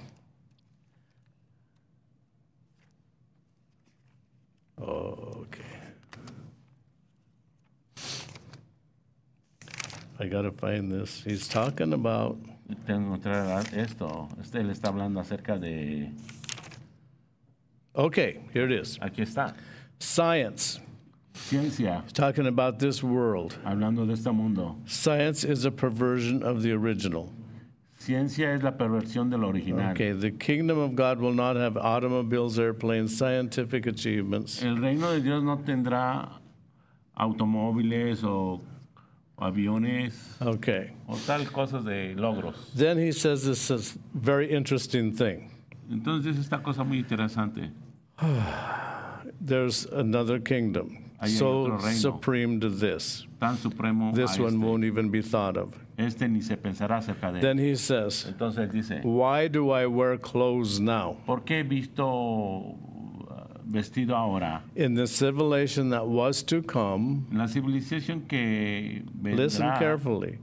Oh, okay. I gotta find this. He's talking about. Tengo que encontrar esto. Él está hablando acerca de. Okay, here it is. Aquí está. Science. Ciencia. He's talking about this world. Hablando de este mundo. Science is a perversion of the original. Ciencia es la perversión del original. Okay, the kingdom of God will not have automobiles, airplanes, scientific achievements. El reino de Dios no tendrá automóviles o aviones Okay. o tal cosas de logros. Then he says this is very interesting thing. Entonces esta cosa muy interesante. There's another kingdom Hay so otro reino. supreme to this. Tan supremo This a one este. won't even be thought of. Este ni se pensará acerca de él. Then he says, Entonces él dice, why do I wear clothes now? ¿por qué he visto vestido ahora? In the civilization that was to come, La civilización que listen vendrá, carefully.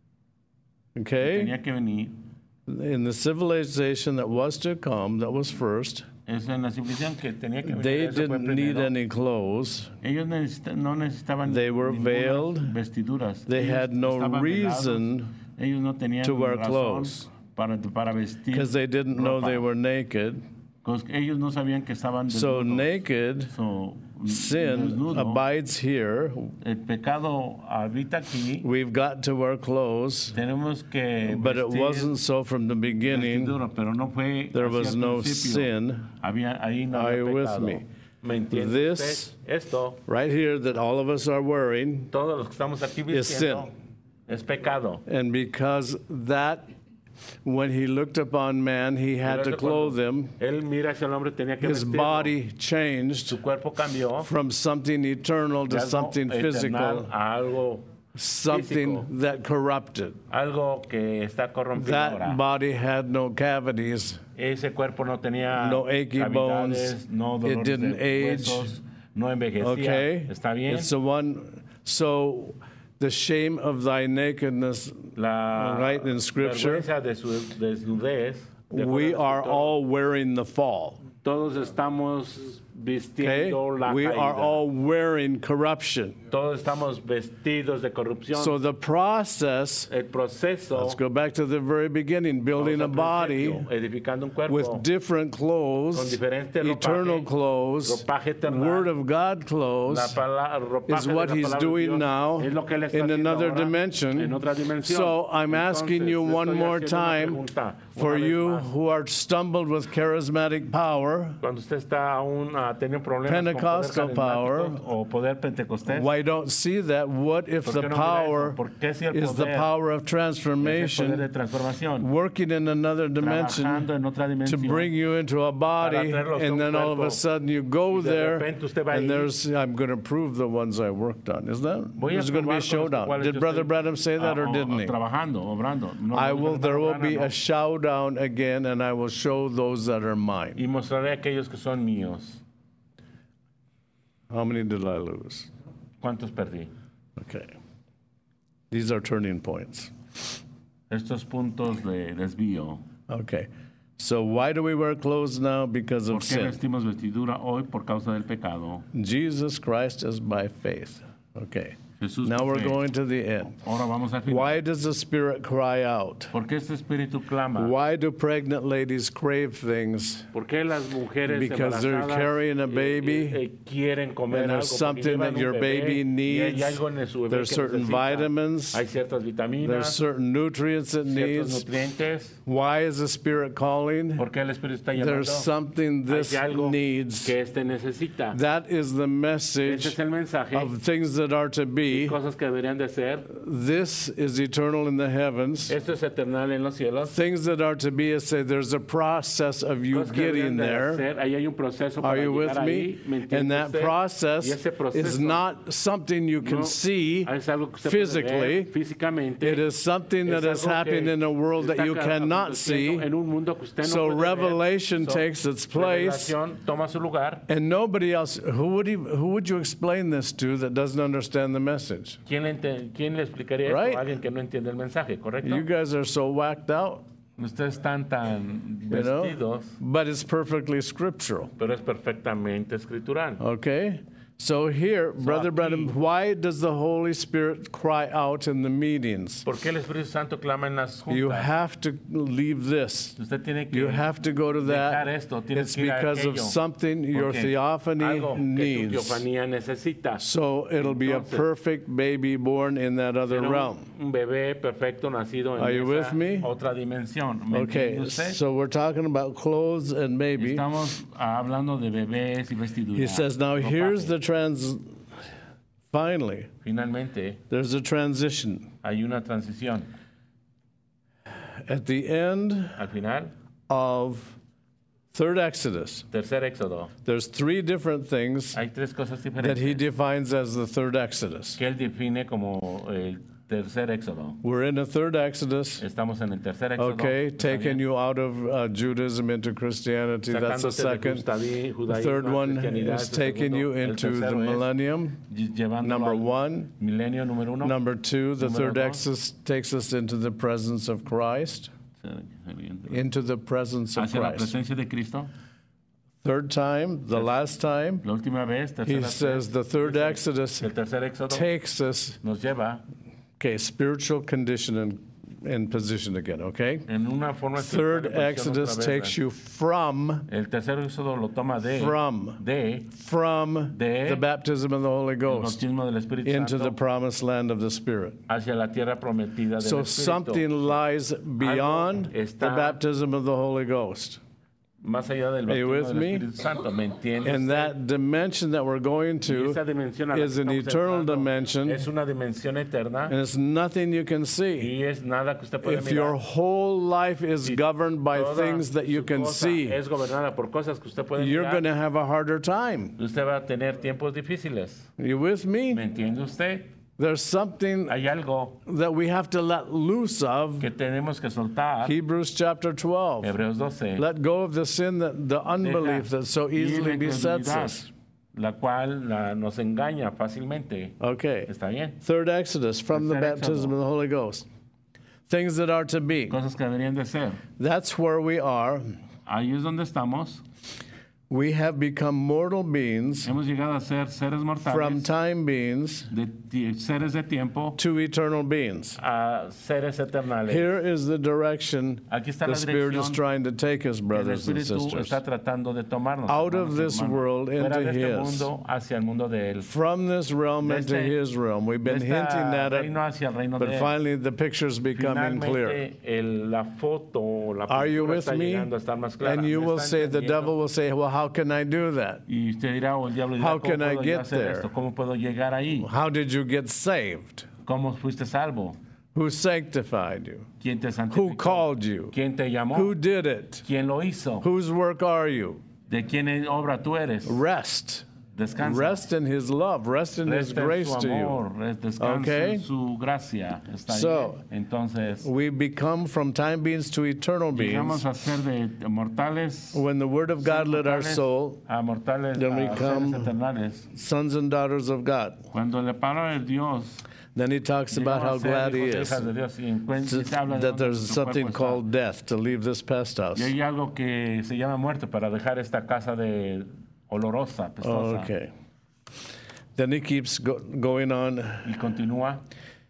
Okay? tenía que venir, In the civilization that was to come, that was first, es en la civilización que tenía que venir. they eso fue didn't need primero. any clothes. Ellos no necesitaban They were ninguna veiled. vestiduras. They Ellos had no estaban velados. reason Ellos no tenían to wear razón clothes para vestir because they didn't know ropa. they were naked. Ellos no sabían que estaban So desnudos. naked, So, sin desnudo, abides here. el pecado habita aquí. We've got to wear clothes, Tenemos que but it vestir wasn't so from the beginning. vestidura, pero no fue There hacia was el no principio. sin. Ahí no Are había you with pecado. me? ¿Me entiende This- usted? Esto, Right here, that all of us are wearing, todos los que estamos aquí is vistiendo, es pecado. and because that, when he looked upon man, he had to Pero clothe cuando him. Él mira hacia el hombre, tenía que His vestirlo. body changed Su cuerpo cambió from something eternal de to algo something eternal physical, a algo something físico. that corrupted. algo que está corrompido ahora. That body had no cavities, Ese cuerpo no tenía no achy cavidades, bones, no it dolores didn't de age. huesos, no envejecía. okay? ¿Está bien? It's the one, so the shame of thy nakedness, La right in Scripture, vergüenza de su desnudez. de we acuerdo al are Escritor, all wearing the fall. Todos estamos Okay? vistiendo la We caída. are all wearing corruption. Todos estamos vestidos de corrupción. So the process, El proceso. let's go back to the very beginning, building a vamos al body principio, edificando un cuerpo with different con clothes, diferente ropaje, eternal clothes, ropaje eternal, Word of God la clothes, ropaje is de what la he's palabra de doing Dios, now es lo que él está in haciendo another ahora, dimension. en otra dimensión. So I'm asking you Entonces, one estoy more haciendo una time pregunta, for una vez you más. who are stumbled with charismatic power, Cuando usted está aún teniendo problemas Pentecostal con poder power, carismático o poder pentecostés, why don't see that? What if ¿por the qué no mira power eso? ¿Por qué si el is the poder power of es el poder de transformation transformación, working in another dimension trabajando en otra to dimensión, bring you into a body, traerlos a and un then all of a cuerpo, sudden you go y de there, repente usted va and ahí. there's, I'm going to prove the ones I worked on. Is that? Voy a There's going to be a probar con los showdown. cuales Did yo Brother estoy, Branham say that, or didn't he? Trabajando, obrando. No, I no, will. no, There will be no. a showdown again, and I will show those that are mine. Y mostraré a aquellos que son míos. How many did I lose? ¿Cuántos perdí? Okay. These are turning points. estos puntos de desvío. Okay. So why do we wear clothes now? Because ¿Por of qué sin. vestimos vestidura hoy? Por causa del pecado. Jesus Christ is by faith. Okay. Jesús Now por we're fe. going to the end. Ahora vamos al final. Why does the Spirit cry out? ¿Por qué este espíritu clama? Why do pregnant ladies crave things? ¿Por qué las mujeres Because they're embarazadas carrying a baby, quieren comer and algo? there's Porque something llevan that your un bebé baby y needs. hay algo en su bebé There's que certain necesita. vitamins. Hay ciertas There's vitaminas, certain nutrients it ciertos needs. nutrientes. Why is the Spirit calling? ¿Por qué el espíritu está llamando? There's something this Hay algo needs. que este necesita. That is the Ese message es el mensaje. of things that are to be. Cosas que deberían de ser. This is eternal in the heavens. Esto es eternal en los cielos. Things that are to be, say, there's a process of you Cosas que getting deberían de there. hacer. Ahí hay un proceso Are para you with llegar me? ahí. ¿Me entiende And that usted? process Y ese proceso is not something you can no see es algo que usted physically. puede ver físicamente. It is something that Es is algo happening que in a world that está you cannot aconteciendo see. en un mundo que usted no So puede ver. revelation So, takes its place. revelación toma su lugar. And nobody else, who would you explain this to that doesn't understand the message? ¿Quién le explicaría Right. esto a alguien que no entiende el mensaje, correcto? You guys are so whacked out, Ustedes están tan you know? vestidos, But it's perfectly scriptural. pero es perfectamente escritural. Okay? So here, Brother aquí- Branham, why does the Holy Spirit cry out in the meetings? ¿Por qué el Espíritu Santo clama en las You juntas? have to leave this. Usted tiene que You have to go to dejar that. esto, tienes It's que ir a because of aquello. something your Porque theophany algo que tu needs. teofanía necesita. So it'll be a Entonces, perfect baby born in that other Será realm. un bebé perfecto nacido Are en you esa with me? otra dimensión. ¿Me Okay, entiende usted? so we're talking about clothes and maybe. Estamos hablando de bebés y vestidura. He says, now here's ropaje. finally, Finalmente, there's a transition. hay una transición. At the end Al final, of third Exodus, tercer éxodo. there's three different things Hay tres cosas that diferentes he defines as the third Exodus. que él define como el tercer éxodo. We're in a third Exodus, Estamos en el tercer éxodo. okay, ¿está taking bien? you out of Judaism into Christianity. That's the Sacándote de second. The judaísmo third a one cristianidad, is el taking segundo. you El into the tercero es millennium. llevándolo Number al one. milenio número uno. Number two, the Número third dos. Exodus takes us into the presence of Christ. Into the presence of Hacia la Christ. presencia de Cristo. Third time, the last time, La última vez, he tercera says the third Exodus el tercer éxodo takes us, nos lleva okay, spiritual condition and position again, okay? en una forma Third espiritual de posición Exodus otra vez, takes you from El tercer éxodo lo toma de the baptism of the Holy el Ghost bautismo del Espíritu into the Santo promised land of the Spirit. hacia la tierra prometida del So Espíritu. something lies beyond the está- baptism of the Holy Ghost. Más allá del Are you bautismo with del me? Espíritu Santo, ¿me entiendes? And that dimension that we're going to Esa dimensión a la is que an estamos eternal entrando dimension, es una dimensión eterna and it's nothing you can see. y es nada que usted puede If your mirar. whole life is governed by Toda things that you su can cosa see, es gobernada por cosas que usted puede you're mirar. going to have a harder time. Usted va a tener tiempos difíciles. You with ¿Me me? entiende usted? There's something Hay algo that we have to let loose of. que tenemos que soltar. Hebrews chapter 12. Hebreos 12. Let go of the sin, the unbelief that so ir easily la besets incredulidad, us. la cual nos engaña fácilmente. Okay. ¿Está bien? Third Exodus, from the Tercer baptism éxodo. of the Holy Ghost. Things that are to be. Cosas que deberían de ser. That's where we are. Ahí es donde estamos. We have become mortal beings Hemos llegado a ser seres from mortales, time beings seres de tiempo, to eternal beings. a seres eternales. Here is the direction Aquí está the la Spirit is dirección trying to take us, El brothers and Espíritu sisters. está tratando de tomarnos Out of hermanos y this hermanas, world fuera into de este His. mundo hacia el mundo de Él. From this realm De into este- His realm. We've been de hinting este at it, reino hacia el reino but de Él. finally the picture's becoming clear. Finalmente, la foto, la Are you pintura with está me? llegando a estar más clara. And you ¿Me will está say, the entendiendo? devil will say, well, how can I do that? Y usted dirá, o el diablo dirá, How ¿cómo can I puedo yo get hacer there? esto? ¿Cómo puedo llegar ahí? How did you get saved? ¿Cómo fuiste salvo? Who sanctified you? ¿Quién te Who santificó? called you? ¿Quién te llamó? Who did it? ¿Quién lo hizo? Whose work are you? ¿De quién obra tú eres? Rest. Descansa. Rest in His love. Rest in His Resta en grace su to you. amor, descansa Okay? en su gracia. Está So, bien. Entonces, We become from time beings to eternal llegamos beings a ser de mortales when the Word of God lit our mortales soul, a mortales then we a come- seres eternales. sons and daughters of God. Cuando la palabra de Dios Then he talks about how Llegamos a ser glad he hijos y is hijas de Dios, y se habla de that donde there's nuestro something cuerpo está. called death to leave this pest house. Y hay algo que se llama muerte para dejar esta casa de olorosa, pestosa. Okay. Then he keeps going on. Y continúa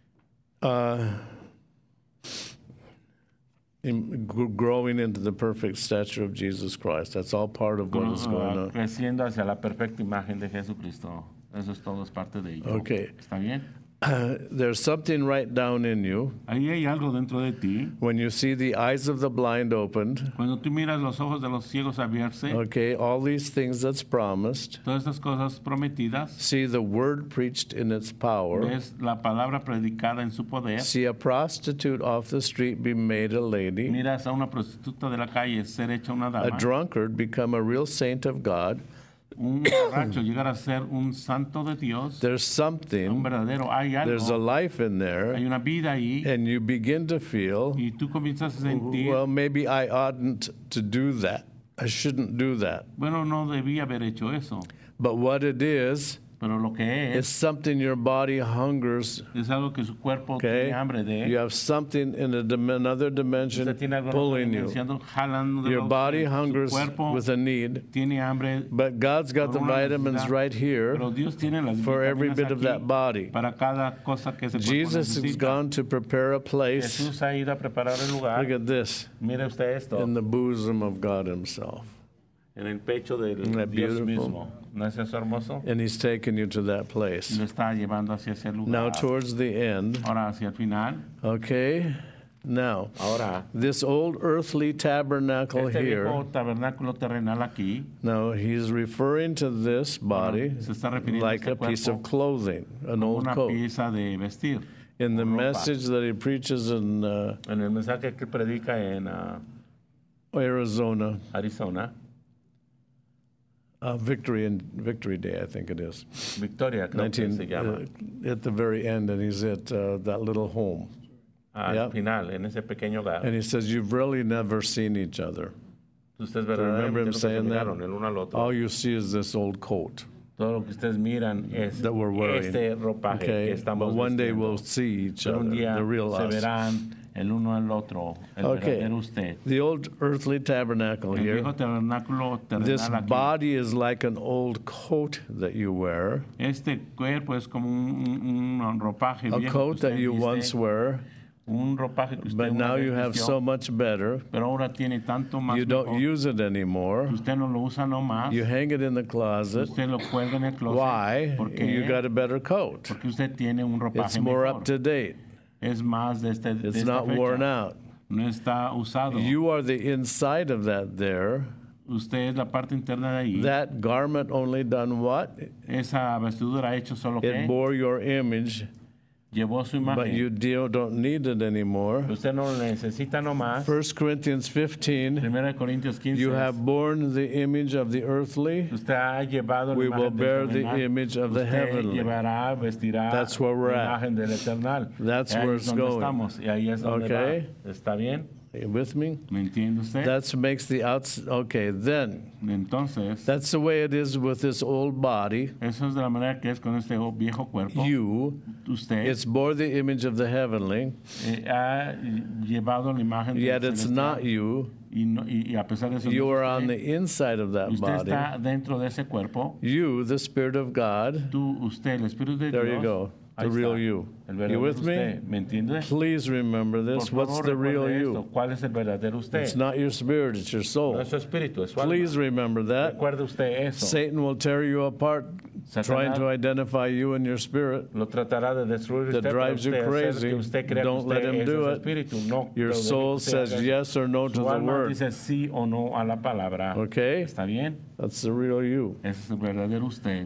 Growing into the perfect stature of Jesus Christ. That's all part of what is going on. creciendo hacia la perfecta imagen de Jesucristo. Eso es todo, es parte de ello. Okay. ¿Está bien? There's something right down in you Ahí hay algo dentro de ti. when you see the eyes of the blind opened. Cuando tú miras los ojos de los ciegos abrirse, Okay, all these things that's promised. todas estas cosas prometidas, See the word preached in its power. ves la palabra predicada en su poder, See a prostitute off the street be made a lady. miras a una prostituta de la calle ser hecha una A dama, drunkard become a real saint of God. un borracho llegar a ser un santo de Dios, There's un something, verdadero, hay there's a algo, life in hay there, una vida ahí, and you begin to feel, y tú comienzas a sentir, well, maybe I oughtn't to do that. I shouldn't do that. bueno, no debía haber hecho eso, But what it is pero lo que it's es something your body hungers. algo que su cuerpo Okay? tiene hambre de. You have something in another dimension Usted tiene algo pulling you. jalando de Your body su hungers cuerpo with a need, tiene hambre, but God's got the por una vitamins necesidad, right here pero Dios tiene las for every vitaminas bit of aquí that body. para cada cosa que ese cuerpo Jesus has necesita. gone to prepare a place. Jesús ha ido a preparar el lugar. Look at this, Mire usted esto, in the bosom of God Himself. en el pecho del Isn't that Dios beautiful? mismo. ¿No es eso hermoso? And He's taken you to that Y place. lo está llevando hacia ese lugar. Now, towards the end, Ahora hacia el final. okay? Now, Ahora, this old earthly tabernacle este here, viejo tabernáculo terrenal aquí, now He's referring to this body se está refiriendo like a a este piece of cuerpo clothing, an como old una coat. pieza de vestir. In the ropa. message that He preaches in En el mensaje que predica en Arizona, Arizona, Victory Day, I think it is. Victoria creo que se llama, at the very end, and he's at that little home. al yeah. final, en ese pequeño hogar. And he says, you've really never seen each other. Ustedes Remember verdaderamente him nunca se saying that? miraron el uno al otro. All you see is this old coat Todo lo que ustedes miran es that we're wearing. este ropaje que Okay, estamos but one day vistiendo. we'll see each Pero other, un día the real se us. verán el uno al otro, el Okay, verdadero usted. the old earthly tabernacle El here. viejo tabernáculo This terrenal aquí. body is like an old coat that you wear, Este cuerpo es como un ropaje a viejo que coat that usted you viste, once wear, un ropaje que usted but una now vez you have vistió, so much better. pero ahora tiene tanto más You don't mejor, use it anymore. usted no lo usa no más, You hang it in the closet. usted lo cuelga en el closet. Why? ¿Por qué? You got a better coat. Porque usted tiene un ropaje It's more mejor. up to date. Es más de este de It's esta not fecha. worn out. No está usado. You are the inside of that there. Usted es la parte interna de ahí. That garment only done what? Esa vestidura ha hecho solo que It bore your image, llevó su but imagen. you don't need it anymore. Usted no lo necesita nomás. 1 Corinthians 15, 1 Corintios 15. you have borne the image of the earthly. Usted ha llevado We la will imagen bear del the terrenal. image of the Usted heavenly. llevará, vestirá That's where we're la at. imagen del eternal. That's Ahí where es it's donde going. estamos. Y ahí es donde Okay. va. ¿Está bien? Are you with me? ¿Me entiende usted? That makes the outside. Okay, then Entonces, that's the way it is with this old body. eso es de la manera que es con este viejo cuerpo. You, Usted it's bore the image of the heavenly, ha llevado la imagen del yet it's celestial. not you. Y a pesar de eso, You no es are on usted. the inside of that Usted body. está dentro de ese cuerpo. You, the Spirit of God. Usted, el Espíritu de There Dios. you go. The ahí real está. you. El You verdadero with me? usted. ¿Me entiende? Please remember this. Por What's favor, the real recuerde esto. you? ¿Cuál es el verdadero usted? It's not your spirit, it's your No soul. es su espíritu, es su alma. Please remember that. Recuerde usted eso. Satan will tear you apart trying to identify you and your spirit. Lo tratará de destruir That usted, drives you para usted hacer crazy. que usted crea que Don't let usted him es do ese it. espíritu. No, Your lo deje que soul usted says haga eso. yes or no to Su the alma word. dice sí o no a la palabra. Okay? ¿Está bien? That's the real you. Ese es el verdadero usted.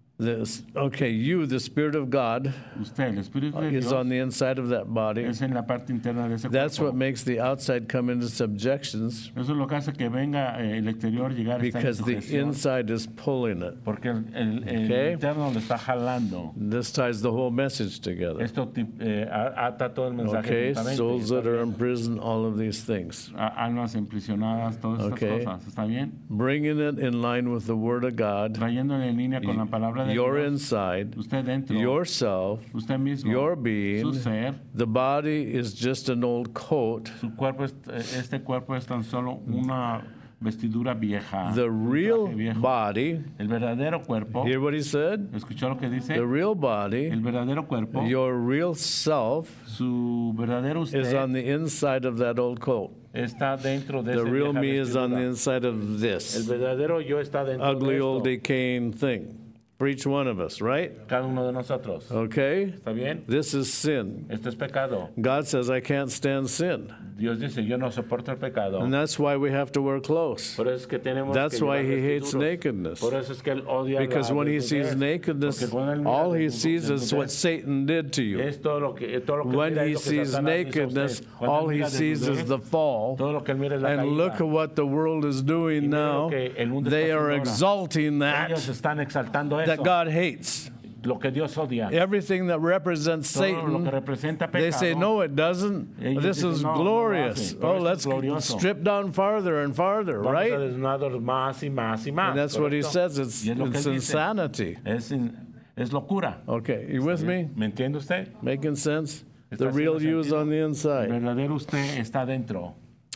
Okay, you, the Spirit of God, Usted, el Espíritu de is Dios, on the inside of that body. es en la parte interna de ese That's what cuerpo. makes the outside come into subjections Eso es lo que hace que venga el exterior llegar a estar en because the sujeción, inside is pulling it. porque el Okay. interno le está jalando. This ties the whole message together. Esto ata todo el mensaje Okay, juntamente. souls ¿Está that are bien? in prison, all of these things. Almas impresionadas, todas estas Okay. cosas. ¿Está bien? Bringing it in line with the Word of God. Trayéndole en línea con la palabra de de your Dios, inside, usted dentro, yourself, usted mismo, your su being. ser, The body is just an old coat. su cuerpo, este cuerpo es tan solo una vestidura vieja, The un real traje viejo. body, El verdadero cuerpo, hear what he said? ¿escuchó lo que dice? The real body, El verdadero cuerpo, your real self, su verdadero is usted on the inside of that old coat. está dentro de The esa real vieja me is on the vestidura. inside of El this verdadero yo está dentro ugly de old esto. decaying thing for each one of us, right? Cada uno de nosotros. Okay? ¿Está bien? This is sin. Esto es pecado. God says, I can't stand sin. Dios dice, yo no soporto el pecado. And that's why we have to wear clothes. Por eso es que tenemos That's que why llevar he hates vestiduras. nakedness. Por eso es que él odia Because la when he desnudez. sees nakedness, Porque cuando él mira all he desnudo- sees is what desnudez, Satan did to you. es todo lo que When mira he es lo que sees Satanás hizo a nakedness, usted. Cuando all él he mira sees desnudez, is the fall. todo lo que él mira es la And caída. look at what the world is doing Y mira now. lo que el mundo They está are haciendo ahora. exalting Ellos that están exaltando that eso, God hates. lo que Dios odia. Everything that represents Todo lo Satan, que representa they say, pecado, no, it doesn't. Ellos This dicen, is "No, no lo glorious. hace, pero Oh, esto let's es glorioso." strip down farther and farther, vamos a right? desnudarnos más y más y más. And that's what he ¿correcto? says. It's Y es lo que él dice. insanity. Es locura. Okay, you with me? ¿Me entiende usted? Making sense? ¿Está The real haciendo you is sentido? on the El inside. verdadero usted está dentro.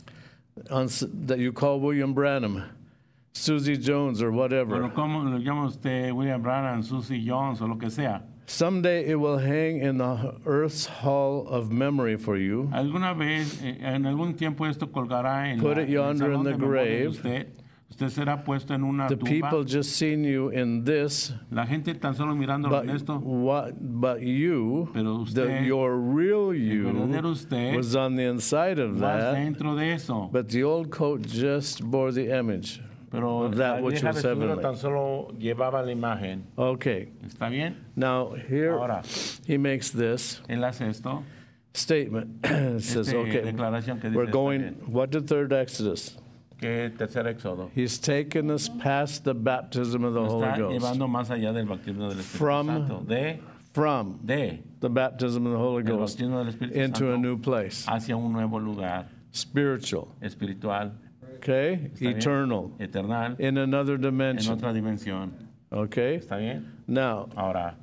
That you call William Branham, Susie Jones, or whatever. Pero ¿cómo lo llama usted William Branham, Susie Jones o lo que sea? Someday it will hang in the earth's hall of memory for you. Alguna vez, en algún tiempo esto colgará en, Put la, it en el yonder in salón the de memoria de grave. usted. Usted será puesto en una The tumba. people just seen you in this, La gente tan solo mirándolo en esto. but you, Pero usted, your real verdadero you, usted, was on the inside of más that. dentro de eso. But the old coat just bore the image. Pero of that la which vieja was vestidura heavenly. tan solo llevaba la imagen. Okay. ¿Está bien? Now here Ahora, he makes this él hace esto. statement. It says, Esta okay, declaración que dice, we're está going, bien. what did third Exodus? Que tercer éxodo. He's taken us past the baptism of the Holy Está Ghost. llevando más allá del bautismo del Espíritu From Santo. From De the baptism of the Holy el Ghost bautismo del Espíritu into Santo a new place. hacia un nuevo lugar Spiritual, espiritual, okay? ¿está bien? Eternal, Eternal, in another en dimension, otra dimensión. okay? ¿Está bien? Now, Ahora,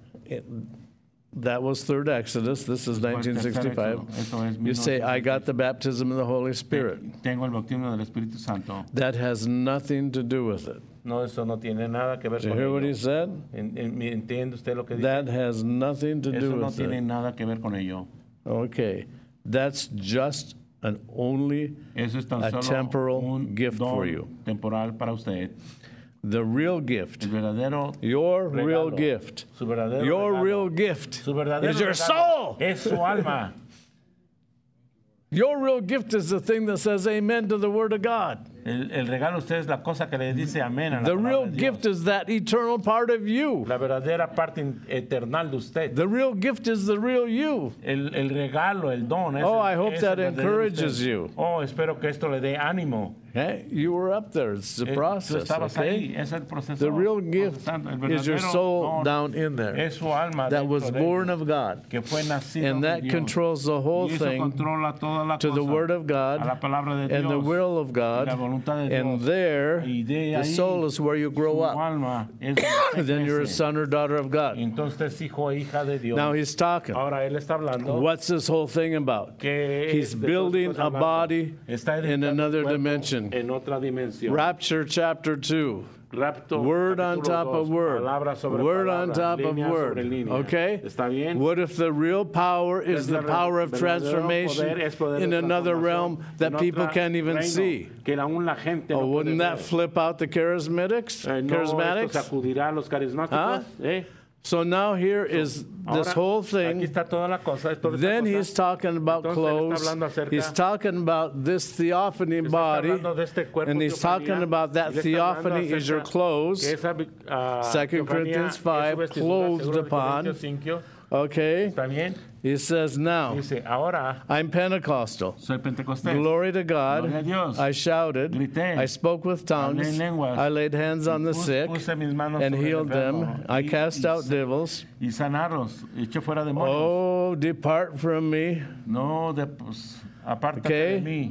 that was third Exodus. This is fue el tercer 1965. éxodo. Esto es You say, I got the baptism of the Holy Spirit. Tengo el bautismo del Espíritu Santo. That has nothing to do with it. No, eso no tiene nada que ver Did you con hear what he ello. said? ¿Entiende usted lo que dice? That has nothing to Eso do no with tiene it. nada que ver con ello. Okay. That's just an only Eso es tan a solo temporal un gift don for you. temporal para usted. The real gift, El verdadero your real regalo, gift, su verdadero your regalo, real gift su verdadero is your regalo soul. es su alma. Your real gift is the thing that says amen to the word of God. El regalo usted es la cosa que le dice amén a la The palabra real de Dios. gift is that eternal part of you. La verdadera parte eternal de usted. The real gift is the real you. El regalo, el don. Es Oh, el- I hope es that el verdadero encourages usted. you. Oh, espero que esto le dé ánimo. Hey, you were up there. It's the Tú process. estabas Okay? ahí. Es el proceso. The real gift El is your verdadero soul don down in there es su alma that dentro was de born ello, of God. que fue nacido And de that Dios. controls the whole Y eso thing controla toda la to the cosa, word of a la God palabra de and the Dios, will of God. y la voluntad de And Dios. there, Y de the ahí, soul is where you grow su up. alma es donde usted Then you're a crece. son or daughter of God. Entonces es hijo o hija de Dios. Now he's talking. Ahora él está hablando What's this whole thing about? que He's de todo building está a hablando. body Está in edificando another el cuerpo dimension. En otra dimensión. Rapture chapter 2. Rapto, Word on capítulo top of 2, word. palabra sobre Word palabra, on top of línea word. sobre línea. Okay? ¿Está bien? What if the real power is the power of verdadero transformation poder es poder in de another transformación realm that en people otra can't even reino see? Que aún la gente Oh, no puede wouldn't that ver. flip out the charismatics? No, esto Charismatics? sacudirá a los carismáticos. ¿Eh? So now here is this Ahora, whole aquí thing. está toda la cosa. Toda esta Then cosa. he's talking about Entonces, él está clothes. hablando acerca- He's talking about this theophany Está body. hablando de este cuerpo And he's teofanía, talking about that y le está hablando theophany is your acerca clothes. que esa, 2 teofanía Corinthians es su 5, vestidura, clothed según upon. Corintios 5. Okay? ¿Está bien? He says, now, Dice, ahora I'm Pentecostal. soy pentecostés. Glory to Gloria a God. Dios. I shouted. Grité. I spoke with tongues. Hablé en lenguas. I laid hands on the sick Puse mis manos and sobre el healed enfermo them. I cast out devils. y sanarlos, eché fuera demonios. Oh, depart from me. No, pues, apártate Okay. de mí.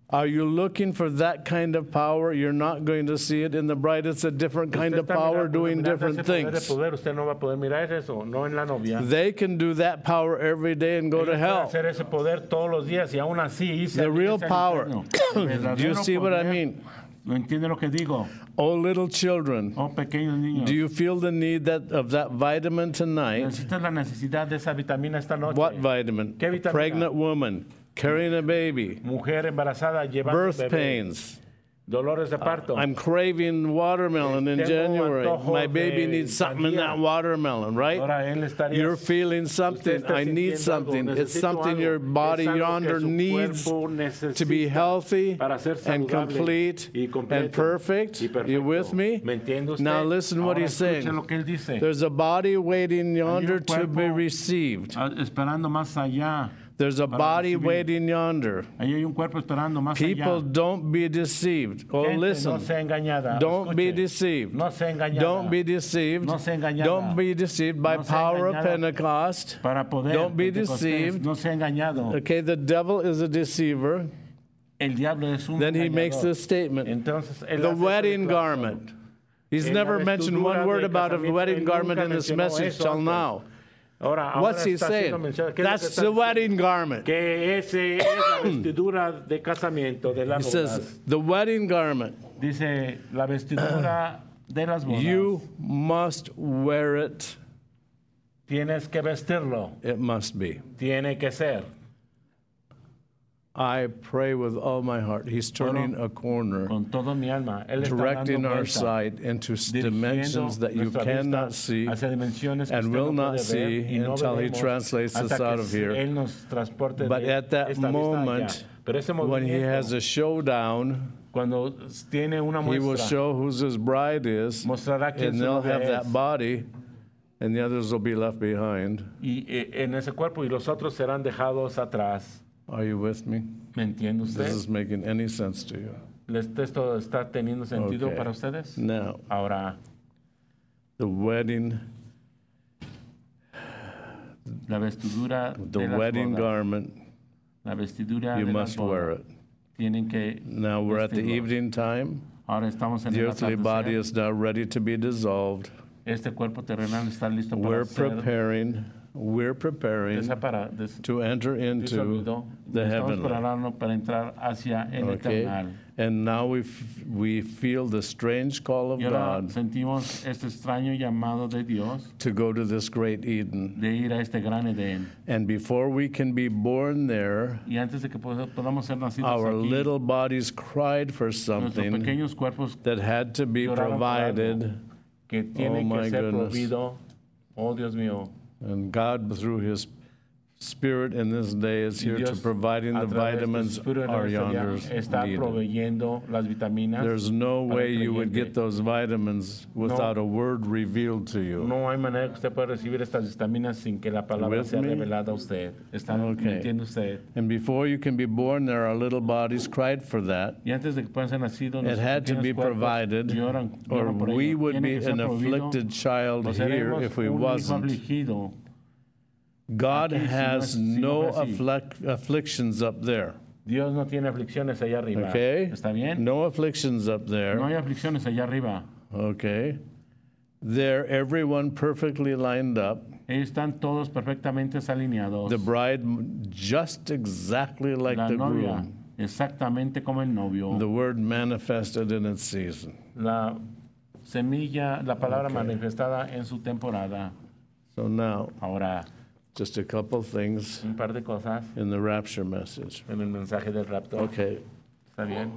Are you looking for that kind of power? You're not going to see it in the bride. It's a different kind Usted of está power mirando doing ese different poder de things. poder, usted no va a poder mirar eso, no en la novia. They can do that power every day and go Ellos to pueden hell. hacer ese poder todos los días y aún así irse The real irse al power. infierno. El Do you verdadero see what I poder, mean? ¿no entiende lo que digo? Oh, little children, Oh, pequeños niños, do you feel the need of that vitamin tonight? necesitas la necesidad de esa vitamina esta noche. What vitamin? ¿Qué vitamina? Pregnant woman, carrying a baby, Mujer embarazada llevando birth bebé, pains. dolores de parto. I'm craving watermelon in Tengo January. antojos My baby de needs something in sandía. that watermelon, right? Ahora él estaría. You're feeling something. Usted está I need sintiendo something. algo, It's necesito something algo. your body Es algo que yonder su needs cuerpo to be necesita healthy para ser and saludable complete y completo and perfect. y perfecto. You with me? ¿Me entiende usted? Now listen what Ahora he's escuche saying. lo que él dice. There's a body waiting yonder to be cuerpo received. Esperando más allá. There's a para body recibir. waiting yonder. Ahí hay un cuerpo esperando más People, allá. don't be deceived. Oh, Gente, listen. no sea engañada. Don't be Escuche. deceived. No sea engañada. Don't be deceived. No sea engañada. Don't be deceived by No sea power of engañada. Pentecost. Para poder. Don't be Pentecostés, deceived. No sea engañado. Okay, the devil is a deceiver. El diablo es un Then he engañador. makes this statement. Entonces, él The hace esa wedding declaración. garment. He's En never la mentioned vestidura one word de about a casamiento, wedding él garment nunca in this mencionó message eso till antes. now. Ahora What's he está haciendo mención. saying? ¿Qué es lo que That's está the diciendo? wedding garment. Que ese es la vestidura de casamiento de He las bodas. says, the wedding garment, Dice la vestidura de las bodas. you must wear it. Tienes que vestirlo. It must be. Tiene que ser. I pray with all my heart. He's turning a corner, Con todo mi alma. Él está directing dando our vuelta, sight into dimensions dirigiendo that you nuestra cannot vista see hacia dimensiones que and usted will no not puede ver see y no until he veremos translates us hasta out que of here. Él nos transporte But de at that esta vista moment, allá. Pero ese when he movimiento, has a showdown, cuando tiene una he will muestra, show whose his bride is, mostrará quién and su they'll novia have es. that body, and the others will be left behind. Y en ese cuerpo y los otros serán dejados atrás. Are you with me? ¿Me entiende This usted? is making any sense to you? ¿Esto está teniendo sentido Okay. para ustedes? Now, Ahora, the wedding, la vestidura the de las wedding bodas, garment, la vestidura you de las must wear bodas, it. tienen que Now we're at the vestirlo. evening time. Ahora estamos en The el earthly body atardecer. is now ready to be dissolved. Este cuerpo terrenal está listo para We're ser preparing to enter into disuelto. the Estamos heavenly. preparando para entrar hacia el Okay? eternal. And now we feel the strange call of Y ahora God sentimos este extraño llamado de Dios to go to this great Eden. de ir a este gran Edén. And before we can be born there, Y antes de que podamos ser nacidos our aquí, little bodies cried for nuestros something pequeños cuerpos that had to be lloraron por algo provided. que tiene Oh, my que ser goodness. provido. Oh, Dios mío. And God, through His Spirit in this day, is Y here to Dios, providing a the través de su vitamins Espíritu en our este día, yonders está needed. proveyendo las vitaminas. There's no para way el you would creyente. get those vitamins without a word revealed to you. No hay manera que usted pueda recibir estas vitaminas sin que la palabra With sea me? revelada a usted. ¿Me Okay. entiende usted? And before you can be born there, our little bodies cried for that. Y antes de que puedan ser nacidos, It nuestros had to pequeños be cuerpos provided, lloran or por we ello. would Tiene be que ser an provido, afflicted child o here seremos if we un hijo wasn't. afligido. God Aquí, si no has es- si no no fue así. afflictions up there. Dios no tiene aflicciones allá arriba. Okay? ¿Está bien? No afflictions up No there. hay aflicciones allá arriba. Okay? There, everyone perfectly lined up. Ellos están todos perfectamente alineados. The bride just exactly like La the novia, groom. exactamente como el novio. The word manifested in its season. La semilla, la palabra manifestada en su temporada. So now, Ahora, just a couple things un par de cosas in the rapture message. en el mensaje del rapto. Okay, ¿Está bien?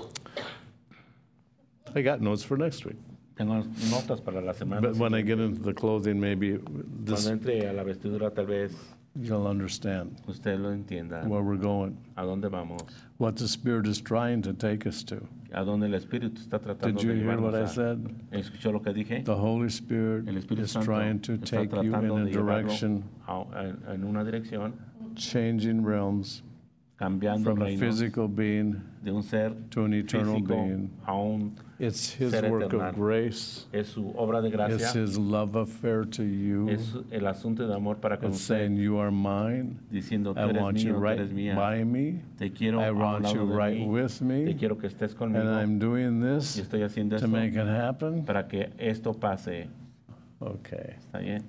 I got notes for next week. Tengo notas para la semana. But when I get into the clothing, maybe this Cuando entre a la vestidura, tal vez you'll understand usted lo entienda. where we're going, ¿A dónde vamos? what the Spirit is trying to take us to. ¿A dónde el Espíritu está tratando Did you de hear what I llevarnos a? said? ¿Escuchó lo que dije? The Holy Spirit El Espíritu is Santo trying to está take you in tratando a de llevarlo direction, en una dirección, changing realms, cambiando from a reinos physical being de un ser to an eternal físico being. a un It's His ser work eternal. of grace. Es su obra de It's gracia, His love affair to you. es el asunto de amor para con It's usted, saying, you are mine. diciendo, tú I eres want you mío, tú right eres mía, by me. te quiero I a un want you lado de right mí, with te me. quiero que estés And conmigo, I'm doing y this estoy haciendo to esto make it happen. para que esto pase. Okay. ¿Está bien?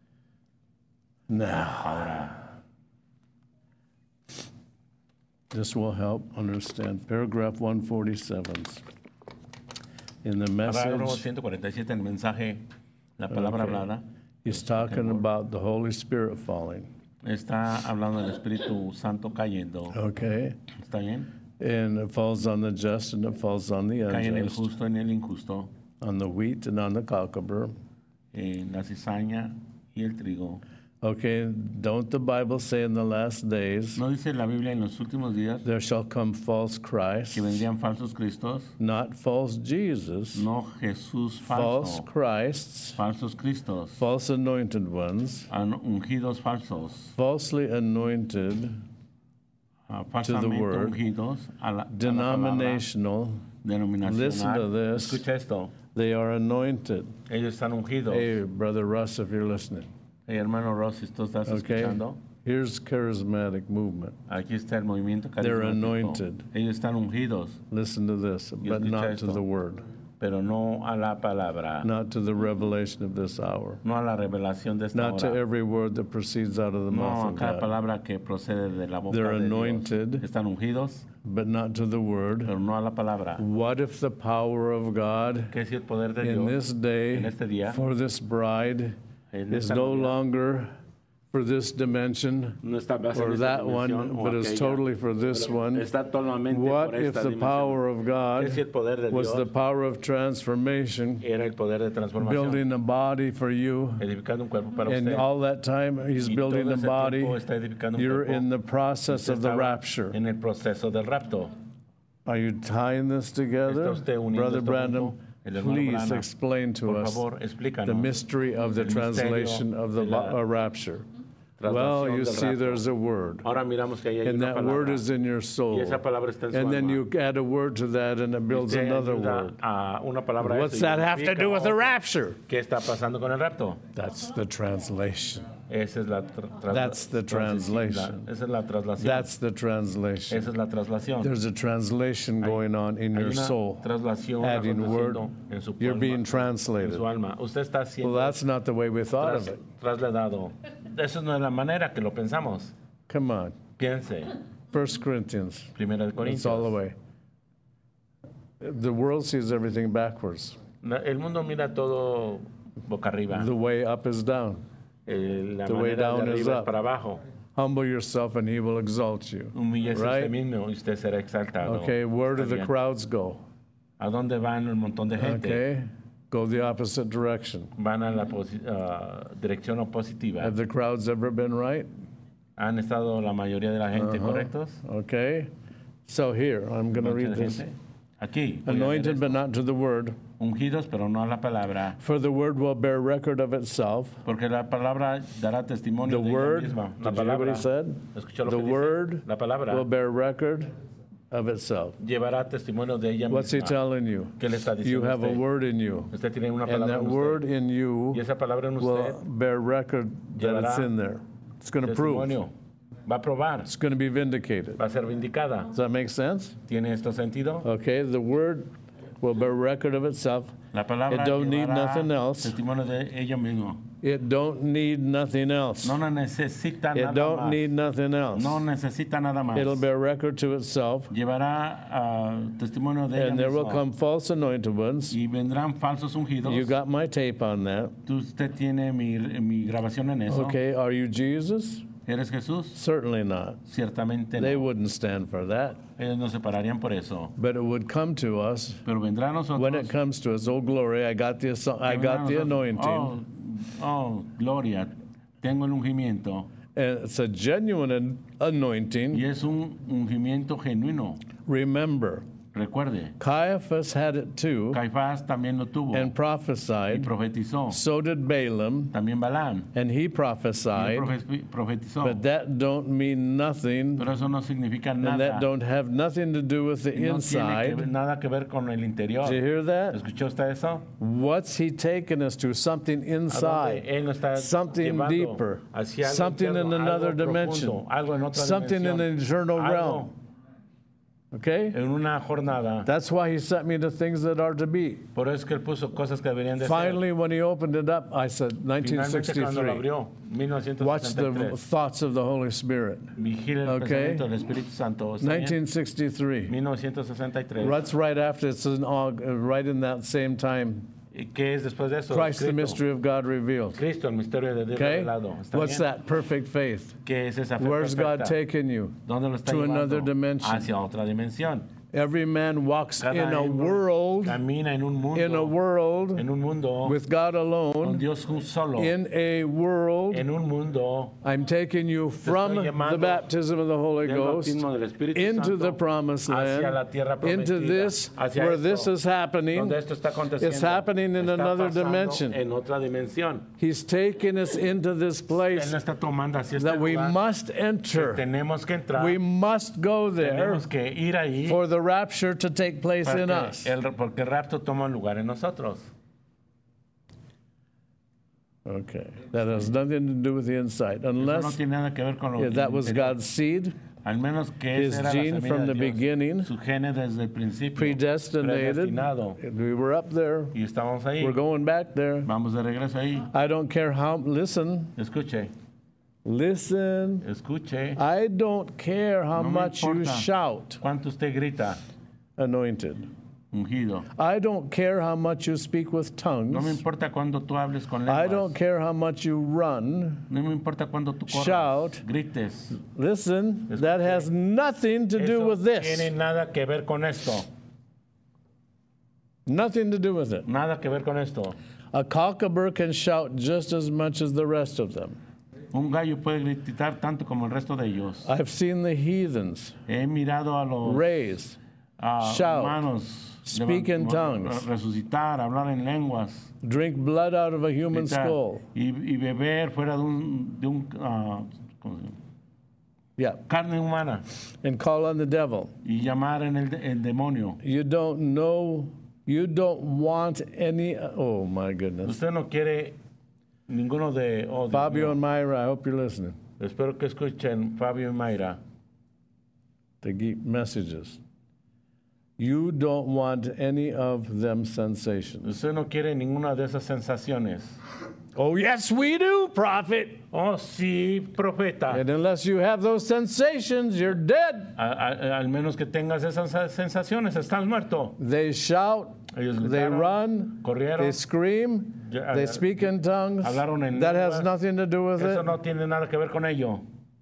Now, Ahora, this will help understand paragraph 147. In the parágrafo message, 147, el mensaje, la palabra Okay. hablada, he's talking about the Holy Spirit falling. está hablando del Espíritu Santo cayendo. Okay. ¿Está bien? And it falls on the just and it falls on the Cae en el unjust, justo, en el injusto, on the wheat and on the cockleburr. en la cizaña y el trigo. Okay, don't the Bible say in the last days ¿No dice la Biblia en los últimos días there shall come false Christs, que vendrían falsos cristos? not false Jesus, No Jesús false falso, Christs, falsos cristos, false anointed ones, ungidos falsos, falsely anointed, falsamente word, ungidos a la palabra denominational. denominacional. Listen to this. Escucha esto, They are anointed. ellos están ungidos. Hey, Brother Russ, if you're listening. Hey, hermano Ross, si tú estás Okay, escuchando, here's charismatic movement. aquí está el movimiento They're carismático. anointed. Ellos están ungidos, Listen to this, but escucha not to esto. the word, pero no a la palabra, not to the revelation of this hour, no a la revelación de esta not to hora, every word that proceeds out of the no mouth a of cada God, palabra que procede de la boca They're de Dios. anointed. Están ungidos, but not to the word. pero no a la palabra. What if the power of God ¿Qué si el poder de in Dios this day en este día for this bride en is esta no novia, longer for this dimension no está basada or en esta that one, dimensión o but is aquella, totally for this pero one? está totalmente What por if esta the dimensión? power of God ¿Qué si el poder de was Dios the power of transformation, era el poder de transformación, building a body for you? edificando un cuerpo para And usted? all that time he's Y building todo a ese body, tiempo está edificando un you're cuerpo. in the process Usted of the estaba rapture. en el proceso del rapto. Are you tying this together? ¿Está usted uniendo Brother esto Brandon, junto? El hermano please Branham, explain to Por us favor, explícanos the mystery of the el misterio translation of the de la rapture. traslación Well, you del see, rapto. there's a word, Ahora miramos que ahí hay and una that word palabra. is in your Y soul. esa palabra está en su And then alma. you add a word to that, and it builds Usted another ayuda word. a una palabra a What's eso y that have to edifica do with the otra. rapture? ¿Qué está pasando con el rapto? That's the translation. Esa es la That's the translation. Esa es la traslación. That's the translation. Esa es la traslación. There's a translation going on in Hay your una soul. traslación Adding word, aconteciendo en su you're alma, being en translated. su alma. Usted está Well, siendo that's not the way we thought of it. trasladado. Esa no es la manera que lo pensamos. Come on. Piense. 1 Corinthians. Primera de It's all the Corintios. way. The world sees everything backwards. El mundo mira todo boca arriba. The way up is down. La the way manera down de is arriba es up. para abajo. Humble yourself and he will exalt you. Humíllese Right? usted mismo y usted será exaltado. Okay, where do Está the bien. crowds go? ¿A dónde van un montón de gente? Okay, go the opposite direction. Van a la dirección opositiva. Have the crowds ever been right? ¿Han estado la mayoría de la gente correctos? Okay, so here, I'm going to Mucha read this. gente. Aquí. voy a leer Anointed, esto. but not to the word. Ungidos, pero no a la palabra. For the word will bear record of itself. Porque la palabra dará testimonio The de word, ella misma. La did you hear what palabra. he said? ¿Escuchó lo The que dice? word La palabra will bear record of itself. llevará testimonio de ella What's he misma. telling you? ¿Qué le está You diciendo have a usted? word in you. Usted tiene una And palabra that en word usted. in you Y esa palabra en usted will bear record that it's llevará in there. It's going to prove. testimonio. Va a probar. It's going to be vindicated. Va a ser vindicada. Does that make sense? ¿Tiene esto sentido? Okay, the word will bear record of itself. La palabra It don't need llevará nothing else. testimonio de ella misma. It don't need nothing else. No necesita It nada don't más. need nothing else. No necesita nada más. It'll bear record to itself, Llevará testimonio de ella and there will misma. come false anointed ones. Y vendrán falsos ungidos. You got my tape on that. Usted tiene mi grabación en eso. Okay, are you Jesus? ¿Eres Jesús? Certainly not. Ciertamente They no. wouldn't stand for that. Ellos no se pararían por eso. But it would come to us. Pero vendrá a nosotros. When it comes to us, oh glory, I got the vendrá a anointing. nosotros. Oh, gloria, tengo el ungimiento. And it's a genuine anointing. Y es un ungimiento genuino. Remember, Recuerde, Caiaphas had it too Caifás también lo tuvo and y prophesied. profetizó. So did Balaam, También Balaam and he y él prophesied. profetizó. But that don't mean nothing, Pero eso no significa and that nada. don't have nothing to do with the Y no tiene inside. nada que ver con el interior. Did you hear that? ¿Escuchó usted eso? What's he taking us to? Something ¿A dónde inside, él nos está something llevando? deeper, Hacia algo something in interno, another algo dimension, profundo, algo en otra something in dimensión, an eternal algo realm. Okay? en una jornada. That's why he sent me to things that are to be. Por eso es que él puso cosas que deberían de ser. Finally, when he opened it up, I said, Finalmente cuando lo 1963. abrió, Watch the 1963. thoughts of the Holy Spirit. Vigila el Okay. pensamiento del Espíritu Santo. ¿Está bien? 1963. 1963. That's right after, it's in, right in that same time. ¿Y qué es después de eso? Christ, the Cristo. mystery of God revealed. Cristo, el misterio de Dios Okay? revelado. ¿Está What's bien? that? Perfect faith. ¿Qué es esa fe Where's God perfecta? taking you? ¿Dónde lo está To llevando? another dimension. Hacia otra dimensión. Every man walks Cada in a uno world, camina en un mundo, in a world en un mundo with God con alone, Dios solo, in a world. en un mundo I'm taking you from estoy the llamando baptism of the Holy del Ghost bautismo del Espíritu into Santo the promised hacia la land, tierra into prometida, this, hacia where esto, this is happening. donde esto está aconteciendo. It's happening in Está another pasando dimension. En otra dimensión. He's taking us into this Él place nos está tomando hacia este that we lugar. must enter. Tenemos que entrar. We must go there Tenemos que ir ahí for the rapture to take place in us. porque el rapto toma lugar en nosotros. Okay, that has nothing to do with the inside, Eso no unless tiene nada que ver con lo that was interior. God's seed, Al menos que his esa era la gene semilla from de the Dios. beginning, Su gene desde el principio. predestinated. Predestinado. We were up there. Y estamos ahí. We're going back there. Vamos de regreso ahí. I don't care how. Listen, Escuche, escuche. I don't care how No me much you importa shout, cuánto usted grita, anointed. ungido. I don't care how much you speak with No me tongues. importa cuando tú hables con I lenguas. don't care how much you run. No me importa cuando tú corras, Shout. grites. Listen, that has nothing to do Eso with this. tiene nada que ver con esto. Nothing to do with it. Nada que ver con esto. A cockabur can shout just as much as the rest of them. Un gallo puede gritar tanto como el resto de ellos. I've seen the heathens He mirado a los raise, shout, humanos speak in tongues, resucitar, hablar en lenguas, drink blood out of a human gritar, skull. y beber fuera de un ¿cómo se llama? Yeah, Carne humana and call on the devil. y llamar en el demonio. You don't know, you don't want any, oh my goodness. Usted no quiere ninguno de Dios Fabio mío. and Myra, I hope you're listening. Espero que escuchen Fabio y Mayra. The geek messages. You don't want any of them sensations. Usted no quiere ninguna de esas sensaciones. Oh, yes, we do, prophet. Oh, sí, profeta. And unless you have those sensations, you're dead. Al menos que tengas esas sensaciones, estás muerto. They shout, Ellos they gritaron, run, corrieron, they scream, Ya- they speak in tongues. hablaron en That has lenguas. nothing to do with Eso it. no tiene nada que ver con ello.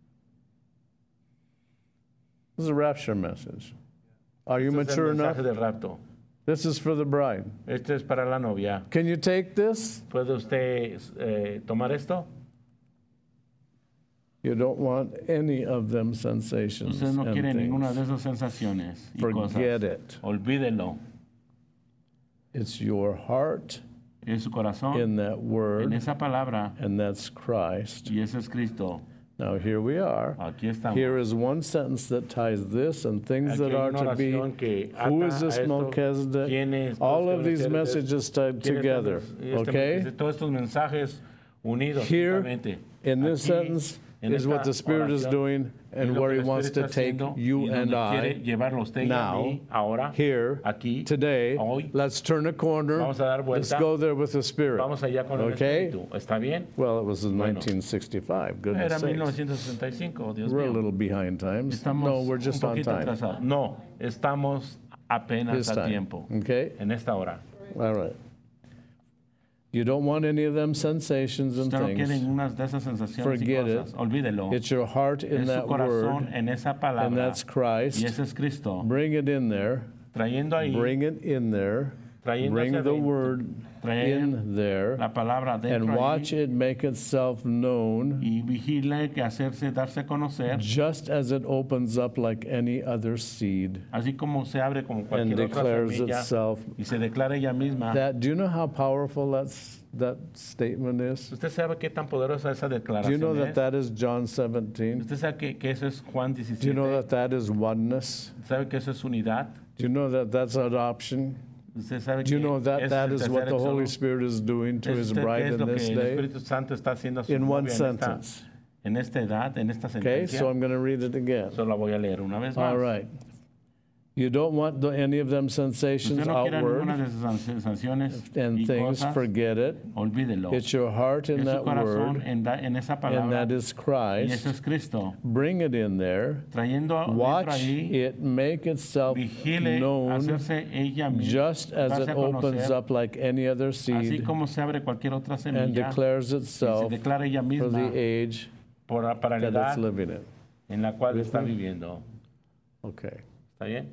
This is a rapture message. Are you Este es el mature enough? mensaje del rapto. This is for the bride. Este es para la novia. Can you take this? ¿Puede usted tomar esto? You don't want any of them sensations. Usted no and quiere things. ninguna de esas sensaciones y Forget cosas. it. Olvídelo. It's your heart Es su corazón in that en word, esa palabra and that's Christ. y ese es Cristo. Now here we are. Aquí estamos. Here is one sentence that ties this and things Aquí that hay are una to be. oración que Who ata is this a esto. Melchizedek? ¿Quién es? All Todos of these ustedes- messages tied ¿Quién es together. Okay? Todos estos mensajes unidos. Here, juntamente. in this Aquí, sentence, en is what esta the Spirit is oración, doing es and lo where que He el wants Espíritu to está take haciendo you y and donde quiere I llevarlo usted y a now, mí, ahora, here, aquí, today. hoy. Let's turn a corner. Vamos a dar Let's vuelta. go there with the Spirit. Vamos allá con el Okay? Espíritu. ¿Está bien? Well, it was in Bueno. 1965. Goodness Era sakes. 1965, Dios We're a mío. little behind times. Estamos No, we're just un on poquito time. atrasados. No, estamos apenas His a time. tiempo. Okay? En esta hora. All right. You don't want any of them sensations and Usted no quiere things. ninguna de esas sensaciones y Forget it. cosas. Olvídelo. It's your heart in Es su that corazón word, en esa palabra. and that's Y Christ. ese es Cristo. Bring it in there. Trayendo ahí, Bring it in there. trayendo bring hacia the adentro, word traer in there, la palabra and dentro watch ahí, it make itself known y vigile que darse a conocer, just as it opens up like any other seed así como se abre como and cualquier otra declares semilla itself. y se declara ella misma. Do you know how powerful that statement is? ¿Usted sabe qué tan poderosa esa Do you declaración know es? that is John 17? ¿Usted sabe que eso es Juan Do you know 17? that is oneness? ¿Sabe que eso es unidad? Do you know that that's adoption? ¿Usted sabe Do you que know that ese that es is el what tercer the Holy éxodo? Spirit is doing to ¿Es his usted bride qué es in lo que this el day? Espíritu Santo está haciendo a su In one novia sentence. en esta edad, en esta Okay, sentencia? so I'm going to read it again. Solo la voy a leer una vez más. All right. You don't want any of them sensations Usted no quiere ninguna outward de esas sensaciones and y things, cosas, forget it. olvídelo. It's your heart in Es su that corazón word, en esa and palabra, that is y eso Christ. es Cristo. Bring it in there. Trayendo dentro Watch ahí, it make itself vigile known hacerse ella misma, just as darse it a opens conocer, up like any other así seed como se abre cualquier otra and semilla, declares y se itself declara ella for misma the age para la that edad it's living in. en la cual está viviendo. Okay, ¿Está bien?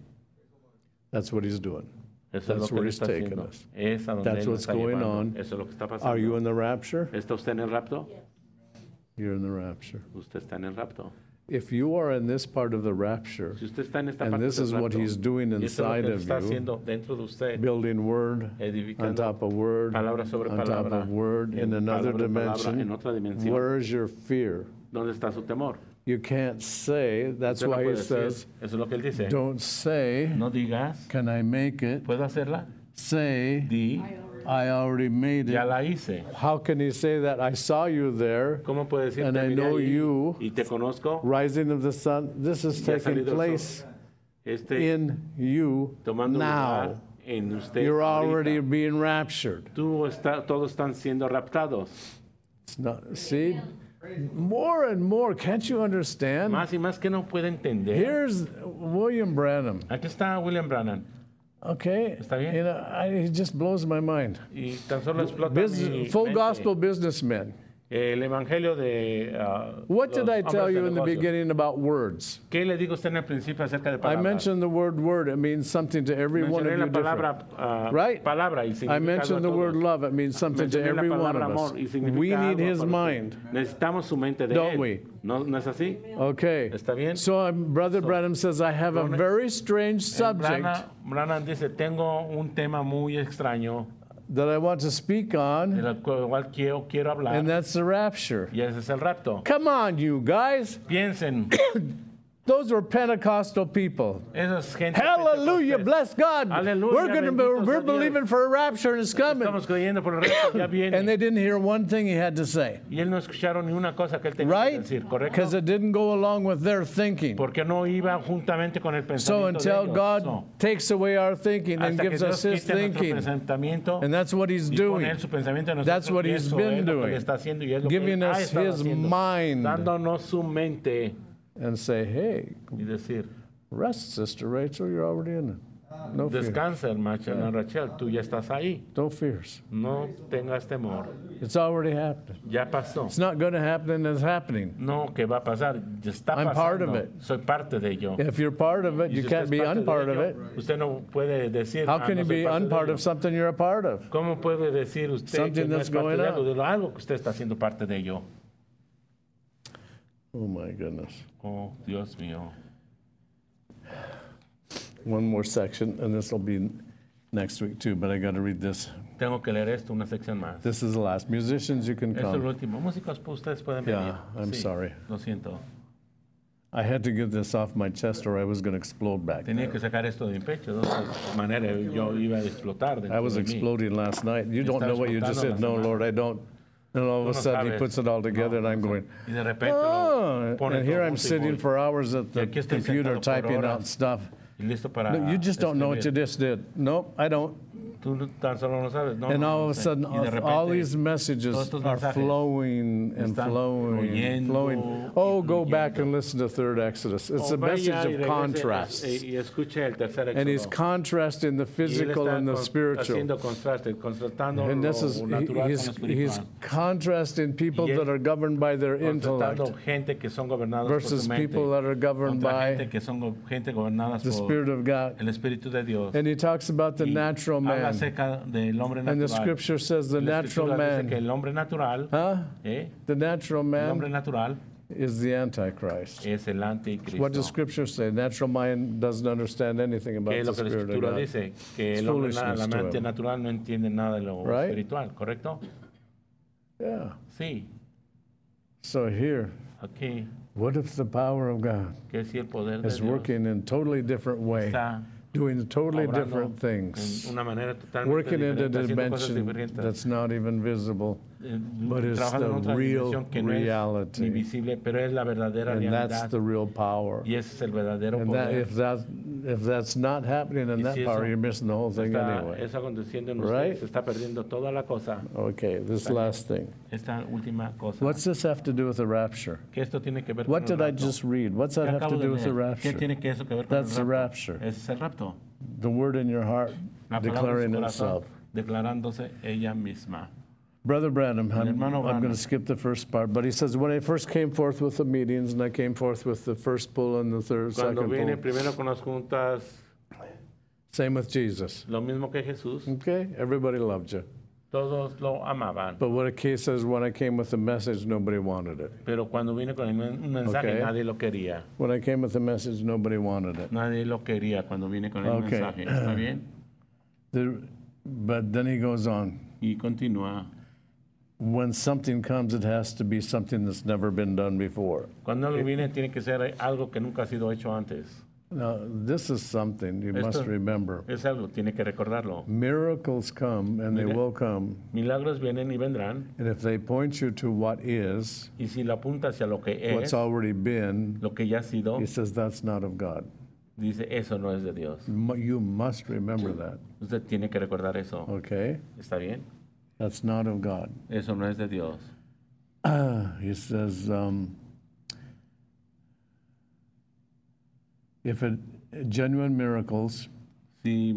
that's what he's doing. Eso es lo That's que where él he's está taking haciendo. us. Es a donde That's él nos what's está going llevando. on. Eso es lo que está Are you pasando. in the rapture? ¿Está usted en el rapto? You're in the rapture. Usted está en el rapto. If you are in this part of the rapture, Si usted está en esta and parte this del is what rapto, he's doing y eso es lo inside que él of está you, haciendo dentro de usted, building word on edificando top of word, palabra sobre on top palabra, of word, in en another palabra en palabra, dimension, en otra dimensión. where is your fear? ¿Dónde está su temor? You can't say, that's Usted no why he puede decir, says, eso es lo que él dice. don't say, No digas, can I make it? ¿puedo hacerla? Say, Di, I already made ya it. la hice. How can he say that? I saw you there, ¿Cómo puede decir, and te I miré know ahí you, y te conozco? rising of the sun. This is Ya ha taking salido el place sol. in you Tomando lugar now. en usted. You're ahorita. already being raptured. Todos están siendo raptados. It's not, see, more and more. Can't you understand? Más y más que no puede entender. Here's William Branham. Aquí está William Branham. Okay, Está bien. you know, he just blows my mind. Y tan solo explota mi Full mente. gospel businessmen. El evangelio de What los did I hombres tell de you in the negocios. beginning about words? ¿Qué le digo a usted en el principio acerca de I palabras? mentioned the word. It means something to every one Mencioné of la you palabra, different. Right? palabra y I significa mentioned the algo a word todos. love. It means something to Mencioné la every one palabra of us. amor y significa We need algo his para usted. mind. Necesitamos su mente de Don't él. we? ¿No es así? Okay. ¿Está bien? So Brother Branham says, I have a very strange subject Branham dice, tengo un tema muy extraño that I want to speak on, del cual quiero hablar, and that's the rapture. y ese es el rapto. Come on, you guys. Piensen, Those were Pentecostal people. esa es gente Hallelujah, pentecostés. bless God. Aleluya, bendito sea We're Dios. believing for a rapture and it's coming. Estamos creyendo por el rapto, ya viene. And they didn't hear one thing he had to say, Y él no escucharon ni una cosa que él tenía que right? decir, ¿correcto? Because it didn't go along with their thinking. Porque no iba juntamente con el So pensamiento until de ellos. God No. takes away our thinking and Hasta que gives us Dios his quite nuestro thinking, pensamiento and that's what he's y pone doing, él su pensamiento en nosotros, That's what y he's eso been es lo que doing. él está haciendo y es lo Giving que él ha us estado his haciendo, mind. dándonos su mente and say, hey, y decir, rest, Sister Rachel, you're already in it. No fear. descansa, hermana Rachel, tú ya estás ahí, No fears. no tengas temor, It's already happened. ya pasó. It's not going to happen, and it's happening. No, que va a pasar, ya está I'm pasando. part of it. Soy parte de ello. If you're part of it, Y you si can't usted be es parte de unpart of ello, it. usted no puede decir, How "Ah, can no you soy be parte de unpart ello". of something you're a part of? ¿Cómo puede decir usted Something que no that's es parte going de algo, on. de algo que usted está haciendo parte de ello? Oh my goodness. Oh, Dios mío. One more section, and this will be next week too, but I got to read this. Tengo que leer esto, una sección más. This is the last. Musicians, you can Esto es lo come. último. Músicos, pues, ustedes pueden venir. Yeah, I'm sorry. Lo siento. I had to get this off my chest or I was going to explode back. Tenía que sacar esto de mi pecho. De otra manera, yo iba a explotar dentro I was de mí. exploding last night. You don't know what you just said. No, Lord, I don't. And all of a Tú no sudden he sabes. puts it all together and I'm going, Y de repente oh, lo pone and here todo I'm junto y sitting voy. for hours at the aquí estoy computer sentado por typing horas. out stuff. Y listo para No, you just don't know what you escribir. just did. Nope, I don't. Tú tan solo no sabes. No, And no, all no of a sé. sudden, Y de repente, all these messages todos estos are mensajes flowing and están flowing, fluyendo flowing. Oh, go y back fluyendo. and listen to Third Exodus. It's a O vaya message y of regrese contrasts. Y escuche el tercer And he's éxodo. contrasting the Y él physical está and the spiritual. haciendo contrastando And this lo is, natural con lo he's espiritual. contrasting people Y él that are governed by their intellect Contrastando gente que son gobernadas por versus su mente people that are governed contra by gente que son gente gobernadas the por Spirit of God. el Espíritu de Dios. And he talks about the Y natural habla man. acerca del hombre And the natural. scripture says the La natural Escritura dice que man, el hombre natural, the natural el hombre man natural is the Antichrist. es el anticristo. What does scripture say? Natural mind doesn't understand anything about ¿Qué es the lo que la Spirit of Escritura God. dice? Que It's el hombre, foolishness la to mente him. natural no entiende nada de lo Right? espiritual, ¿correcto? Yeah. Sí, So here, aquí, what if the power of God que si el poder de is Dios working in totally different way, está doing totally obrando different things, en una manera totalmente working in a diferente, haciendo cosas dimension diferentes, that's not even visible, but it's trabajando en the otra real dimensión que no es ni reality. visible, pero es la verdadera And that's realidad, the real power. y ese es el verdadero And that, poder. if that's not happening in Y that si power, eso you're missing the whole thing está anyway. eso aconteciendo en Right? usted, se está perdiendo toda la cosa. Okay, this last thing. Esta última cosa. What's this have to do with the rapture? Que esto tiene que ver What con did el I rapto. just read? What's that ¿Qué have to acabo de do with the leer? ¿Qué rapture? tiene que eso que ver con That's the el rapto? rapture. Ese es el rapto. The word in your heart La palabra declaring en su corazón, itself. declarándose ella misma. Brother Branham, hermano I'm going Branham. to skip the first part, but he says, when I first came forth with the meetings, and I came forth with the first pull and the third, Cuando second viene pull, primero con las juntas, same with Jesus. lo mismo que Jesús, Okay, everybody loved you. todos lo amaban. But what a case says, when I came with the message, nobody wanted it. Pero cuando vine con un mensaje, Okay. nadie lo quería. When I came with the message, nobody wanted it. Nadie lo quería cuando vine con el Okay. mensaje. ¿Está bien? But then he goes on. Y continúa. When something comes, it has to be something that's never been done before. Cuando algo viene, tiene que ser algo que nunca ha sido hecho antes. Now, this is something you must Esto- remember. Es algo, tiene que recordarlo. Miracles come, and they Mire. will come. Milagros vienen y vendrán. And if they point you to what is, Y si lo apunta hacia lo que es, what's already been, lo que ya ha sido, he says that's not of God. dice, eso no es de Dios. You must remember that, Usted tiene que recordar eso. okay? ¿Está bien? That's not of God. Eso no es de Dios. He says, if it, genuine miracles Si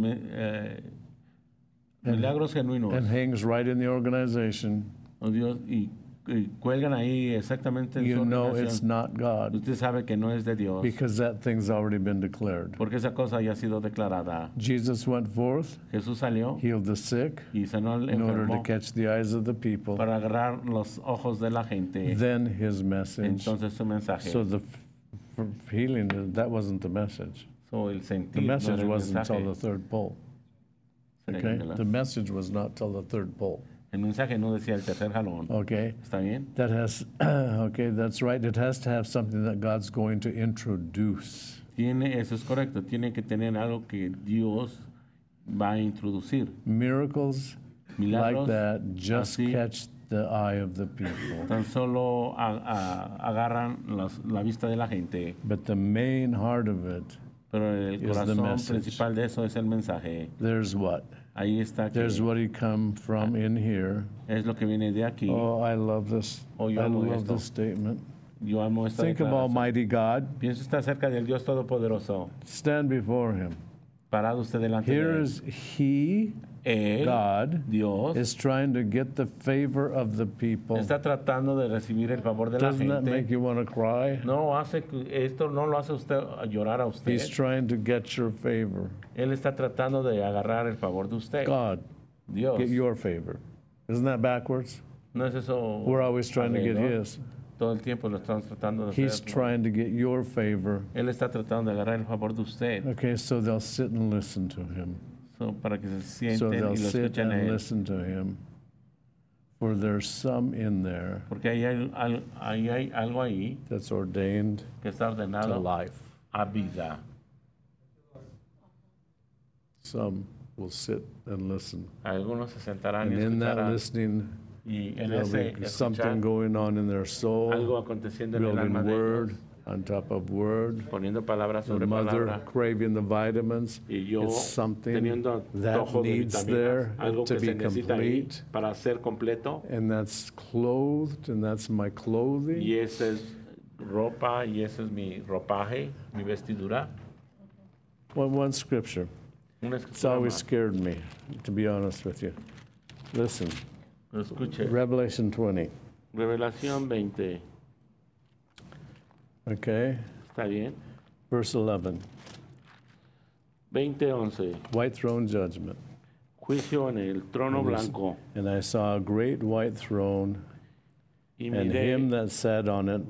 milagros genuinos, and hangs right in the organization, oh Dios, y cuelgan ahí exactamente en you su know it's organización, not God usted sabe que no es de Dios, because that thing's already been declared. porque esa cosa ya ha sido declarada. Jesus went forth, Jesús salió healed the sick y sanó al in order to enfermo catch the eyes of the people. para agarrar los ojos de la gente. Then his message. Entonces su mensaje. So the healing, that wasn't the message. So, el The sentir no message era el wasn't until mensaje. the third pull. Okay? The message was not till the third pull. El mensaje no decía el tercer jalón. Okay? ¿Está bien? That has, okay, that's right. It has to have something that God's going to introduce. Eso es correcto. Tiene que tener algo que Dios va a introducir. Miracles like Milagros that just así. catch the eye of the people. Tan solo agarran la vista de la gente. But the main heart of it, Pero el Is the corazón message. principal de eso es el mensaje. there's what? Ahí está. Que There's what he come from in here. es lo que viene de aquí. Oh, I love this. Oh, yo I amo love esto. this statement. Yo amo esta Think of declaración. Almighty God. Piensa usted acerca del Dios Todopoderoso. Stand before him. Parado usted delante Here de él. is he, Él, God, Dios, is trying to get the favor of the people. está tratando de recibir el favor de la Doesn't that make gente. you want to cry? No hace esto no lo hace usted a llorar a usted. He's trying to get your favor. Él está tratando de agarrar el favor de usted. God, Dios. get your favor. Isn't that backwards? No es eso. We're always trying to get alrededor. his. Todo el tiempo lo estamos tratando de He's hacer. trying to get your favor. Él está tratando de agarrar el favor de usted. Okay, so they'll sit and listen to him. So, para que se So sienten they'll y lo sit escuchen a and él. listen to him. For there's some in there Porque ahí hay algo ahí that's ordained que está to ordenado life. a vida. Some will sit and listen. Algunos se sentarán And y in that escucharán. listening, Y en there'll ese be something escuchar, going on in their soul, algo aconteciendo en el building alma de word ellos, on top of word. poniendo palabra The sobre mother palabra. craving the vitamins. Y yo It's something teniendo that antojo de needs vitaminas, there algo to que be se necesita ahí complete. para ser completo. And that's clothed, and that's my clothing. Y esa es ropa, y ese es mi ropaje, mi vestidura. One scripture. Una It's escritura always más. scared me, to be honest with you. Listen, Escuche, Revelation 20, Revelación 20, okay? ¿está bien? Verse 11. 20:11. White throne judgment. Juicio en el trono blanco. And I saw a great white throne, Y and miré, him that sat on it.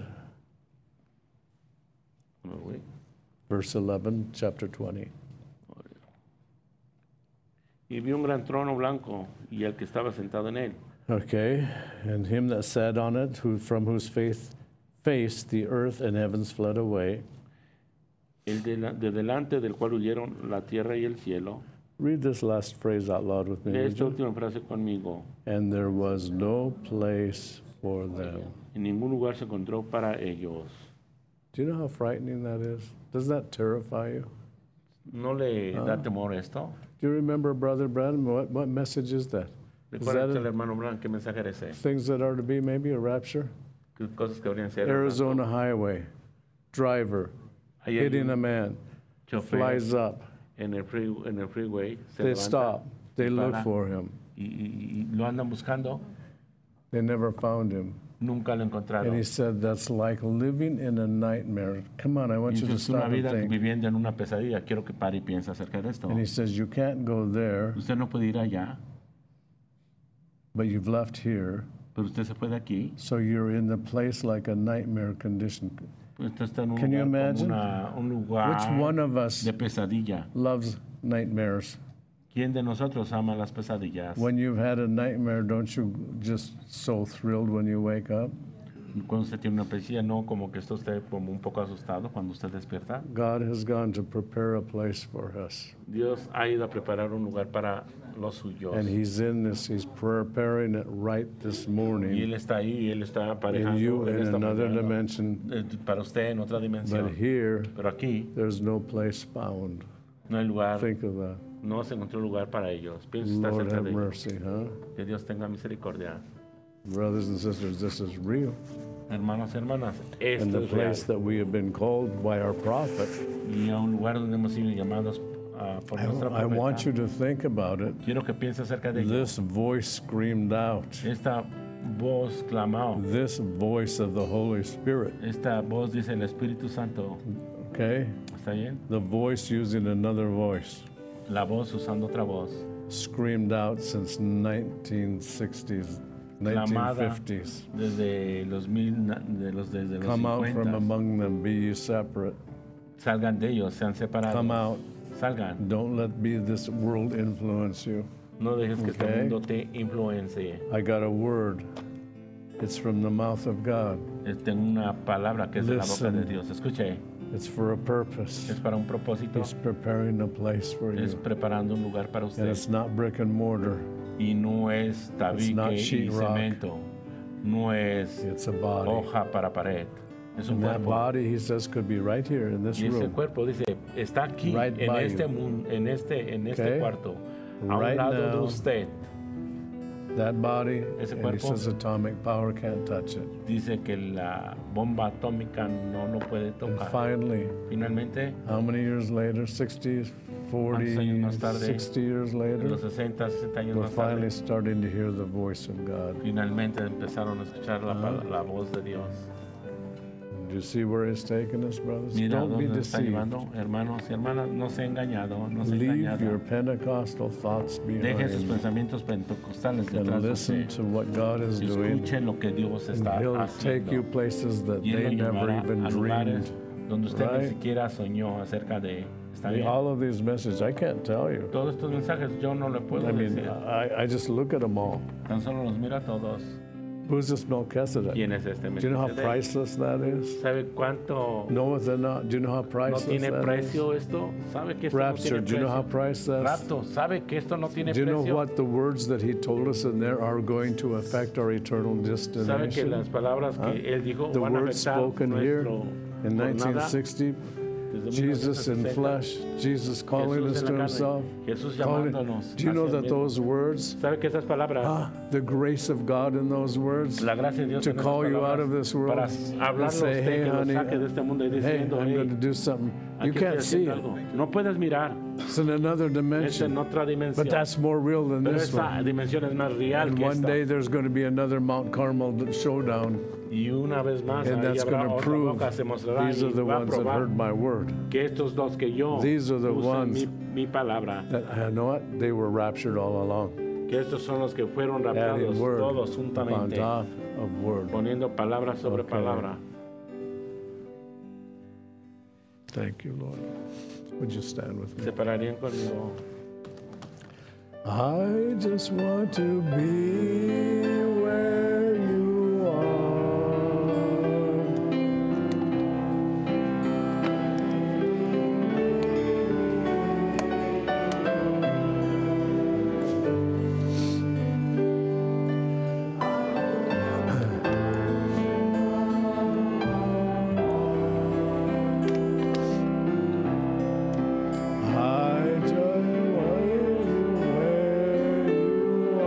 Verse 11, chapter 20. y vi un gran trono blanco y el que estaba sentado en él. Okay, and him that sat on it, from whose face the earth and heavens fled away. El de delante del cual huyeron la tierra y el cielo. Read this last phrase out loud with me. Lee would esta you? última frase conmigo. And there was no place for them. En ningún lugar se encontró para ellos. Do you know how frightening that is? Does that terrify you? ¿No le da temor esto? Do you remember, Brother Branham? What message is that? Is ¿Recuerda that el hermano Blanc qué mensaje era ese? things that are to be maybe a rapture? ¿Qué cosas que habrían ser? Arizona highway, driver Ahí hay hitting un a man, chofer flies up. en el freeway, se They levanta stop. They y look para, for him. y lo andan buscando. They never found him. Nunca lo encontraron. And he said, that's like living in a nightmare. Come on, I want you to Es una stop and vida think. viviendo en una pesadilla. Quiero que pare y piense acerca de esto. And he says, you can't go there, Usted no puede ir allá, but you've left here. pero usted se fue de aquí. So you're in the place like a nightmare condition. Usted está en un Can you lugar, como imagine? un lugar Which one of us de pesadilla. loves nightmares? ¿Quién de nosotros ama las pesadillas? When you've had a nightmare, don't you just so thrilled when you wake up? Cuando usted tiene una pesadilla, no como que está usted como un poco asustado cuando usted despierta. God has gone to prepare a place for us. Dios ha ido a preparar un lugar para los suyos. And he's in this, he's preparing it right this Y morning Él está ahí, Él está in aparejando you en in esta another mañana, dimension. para usted en otra But dimensión. here, Pero aquí there's no place found. no hay lugar, Think of that. no se encontró lugar para ellos. Piensa usted Lord acerca have de ello. mercy, huh? Que Dios tenga misericordia. Brothers and sisters, this is real. Hermanos y hermanas, And esto the es real. place that we have been called by our prophet. Y a un lugar donde hemos sido llamados por nuestra I want you profeta. to think about it. Quiero que piense acerca de ello. This voice screamed out. Esta voz clamó. This voice of the Holy Spirit. Esta voz dice el Espíritu Santo. Okay? ¿Está bien? The voice using another voice La voz usando otra voz. screamed out since 1960s, Clamada 1950s. desde los desde los Come out from 50. among them, be ye separate. Salgan de ellos, sean separados. Come out. Salgan. Don't let be this world influence you. No dejes que este Okay. mundo te influencie. I got a word. It's from the mouth of God. Tengo una palabra que es de la boca de Listen. Dios. Escuche, It's for a purpose. es para un propósito. He's preparing a place for Es you. preparando un lugar para And usted. it's not brick and mortar. Y no es tabique not y sheetrock. cemento. No es It's a body. hoja para pared. Es un And that cuerpo. body, he says, could be right here in this Y ese room. cuerpo dice, está aquí Right en by este you. mundo, en este Okay. cuarto, a Right un lado de now. usted. That body, Ese and he cuerpo. says atomic power can't touch it. Dice que la bomba atómica no lo puede And tocar. finally, Finalmente, how many years later? 60, 40, años más tarde? 60 years en later? los 60, 60 años We're más tarde, finally starting to hear the voice of God. finalmente empezaron a escuchar Ah. la voz de Dios. Do you see where he's taking us, brothers? Mira Don't be dónde nos está deceived. llevando, hermanos y hermanas, no se ha engañado, no se ha Leave your engañado. Pentecostal thoughts Deje sus behind pensamientos pentecostales detrás and de listen usted. to what God is doing. Escuche lo que Dios And está he'll take you haciendo. places that Y Él they lo never llevará even a lugares dreamed. donde usted right? ni siquiera soñó acerca de. ¿Está bien? All of these messages, I can't tell you. Todos estos mensajes yo no le puedo I mean, decir. I just look at them all. Tan solo los mira a todos. Who's this Melchizedek? ¿Quién es este Do you know how Melquisedec? priceless that is? ¿Sabe cuánto Knoweth it not? Do you know how no priceless tiene that is? precio esto? ¿Sabe que esto Rapture, no do you tiene know how precio? priceless? Rapto, ¿sabe que esto no tiene Do you know precio? what the words that he told us in there are going to affect our eternal ¿Sabe que destination? las palabras que él dijo The van a words afectar spoken here nuestro in jornada? 1960, Desde Jesus in 1960, flesh, Jesus calling Jesús us en to la carne, himself. Jesús calling- llamándonos Do you know hacia that él. those words, ¿Sabe que esas palabras, the grace of God in those words, la gracia de Dios to en esas call you palabras, out of this world para and hablarle a say, usted hey, que lo honey, saque de este mundo y hey, diciendo, I'm hey, going to do something Aquí estoy can't see haciendo it. algo. No puedes mirar. It's in another Es en dimension. otra dimensión. But that's more real than Pero this esa one. dimensión es más real And que one esta. day there's going to be another Mount Carmel showdown. Y una vez más, And ahí that's habrá going to otra prove boca, se mostrará these y are the va a ones that probar heard my word. que estos dos que yo These are the puse ones mi palabra, That, you know what? They were raptured all along. que estos son los que fueron raptados Adding word todos upon juntamente, top of word. poniendo palabra sobre Okay. palabra. Thank you, Lord. Would you stand with me? Se pararían conmigo. I just want to be where you are. I just want you where you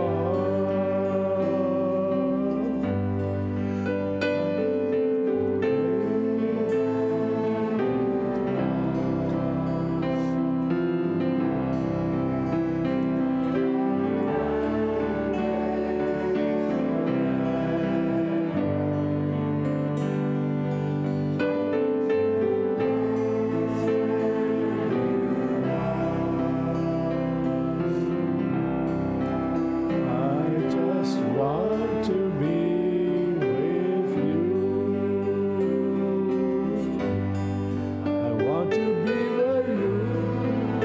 I just want to be with you. I want to be where you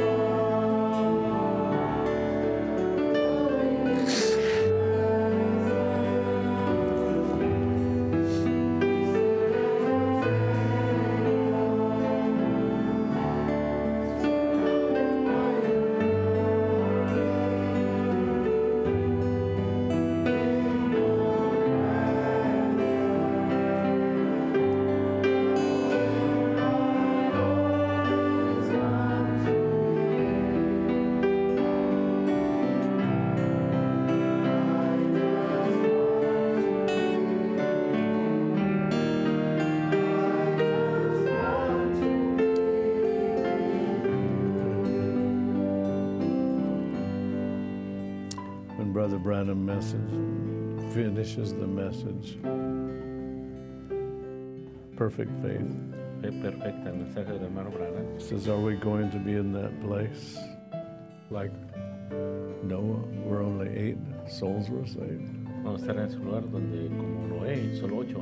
When Brother Branham finishes the message, perfect faith, Fe perfecta, el mensaje del hermano Branham. says, are we going to be in that place like Noah, where only 8 souls were saved? Vamos a estar en ese lugar donde, como Noé, solo 8.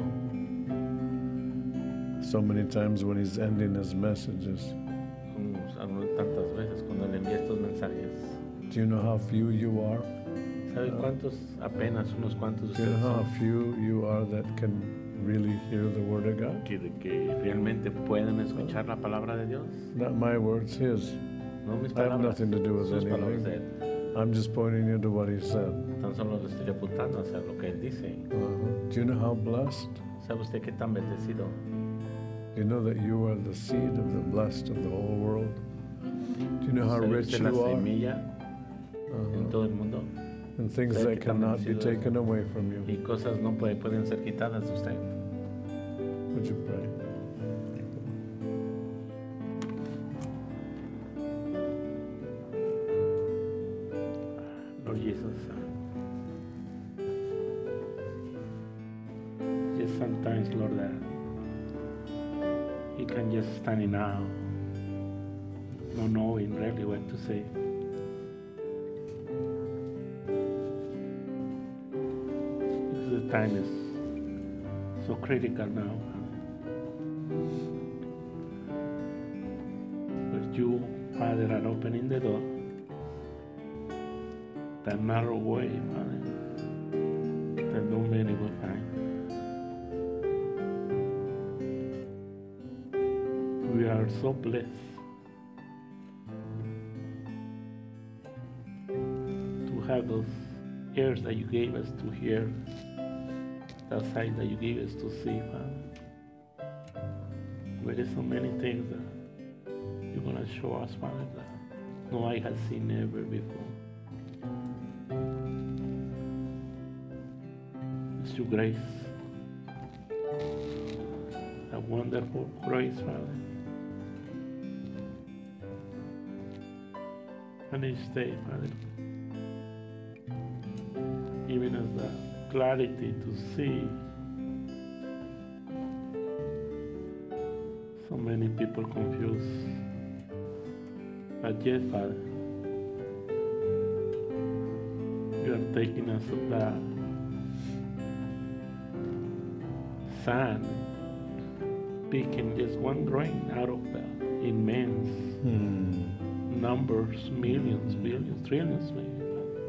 So many times when he's ending his messages, Tantas veces cuando le envía estos mensajes. do you know how few you are? ¿Sabe cuántos? Apenas unos cuantos de Do you know ustedes how son few you are that can really hear the word of God? que realmente pueden escuchar la palabra de Dios? Not my words, his. No mis I have palabras, nothing to do with sus palabras de anything. él. I'm just pointing you to what he said. Tan solo le estoy apuntando hacia lo que él dice. Do you know how blessed? ¿Sabe usted qué tan bendecido? Do you know that you are the seed of the blessed of the whole world? Do you know how ¿Sabe rich usted la you are? semilla en todo el mundo? And things ¿Sabe that qué tan cannot be bendecido es? taken away from you. Y cosas no pueden ser quitadas de usted. Would you pray? Lord Jesus, just sometimes, Lord, that you can just stand in awe, not knowing really what to say. Because the time is so critical now. But you, Father, are opening the door. That narrow way, Father, that no many will find. We are so blessed to have those ears that you gave us to hear, that sight that you gave us to see, Father. There is so many things that you're going to show us, Father, that no eye has seen ever before. It's your grace, a wonderful grace, Father, and each day, Father. Giving us the clarity to see so many people confused. But yes, Father, you are taking us to the sand, picking just one grain out of the immense numbers, millions, billions, trillions, maybe.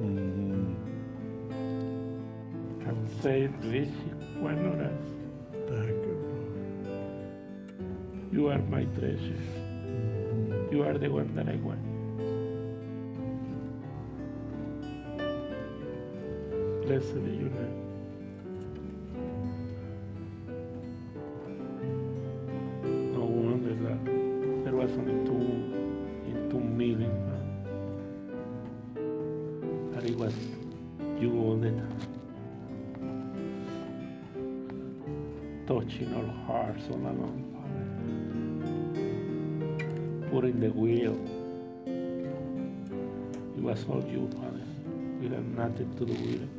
And say, why not us? Thank you, You are my treasure. You are the one that I want. Blessed be your name. No wonder that there was only two million, but it was you all the time, touching our hearts all along, Father. Putting the wheel. It was all you, Father. We had nothing to do with it.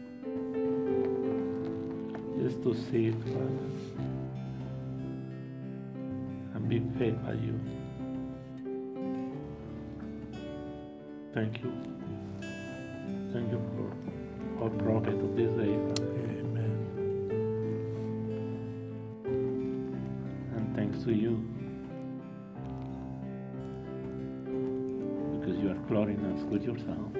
Just to see it, Father, and be fed by you. Thank you. Thank you for our prophet of this day, Father. Amen. And thanks to you, because you are clothing us with yourself.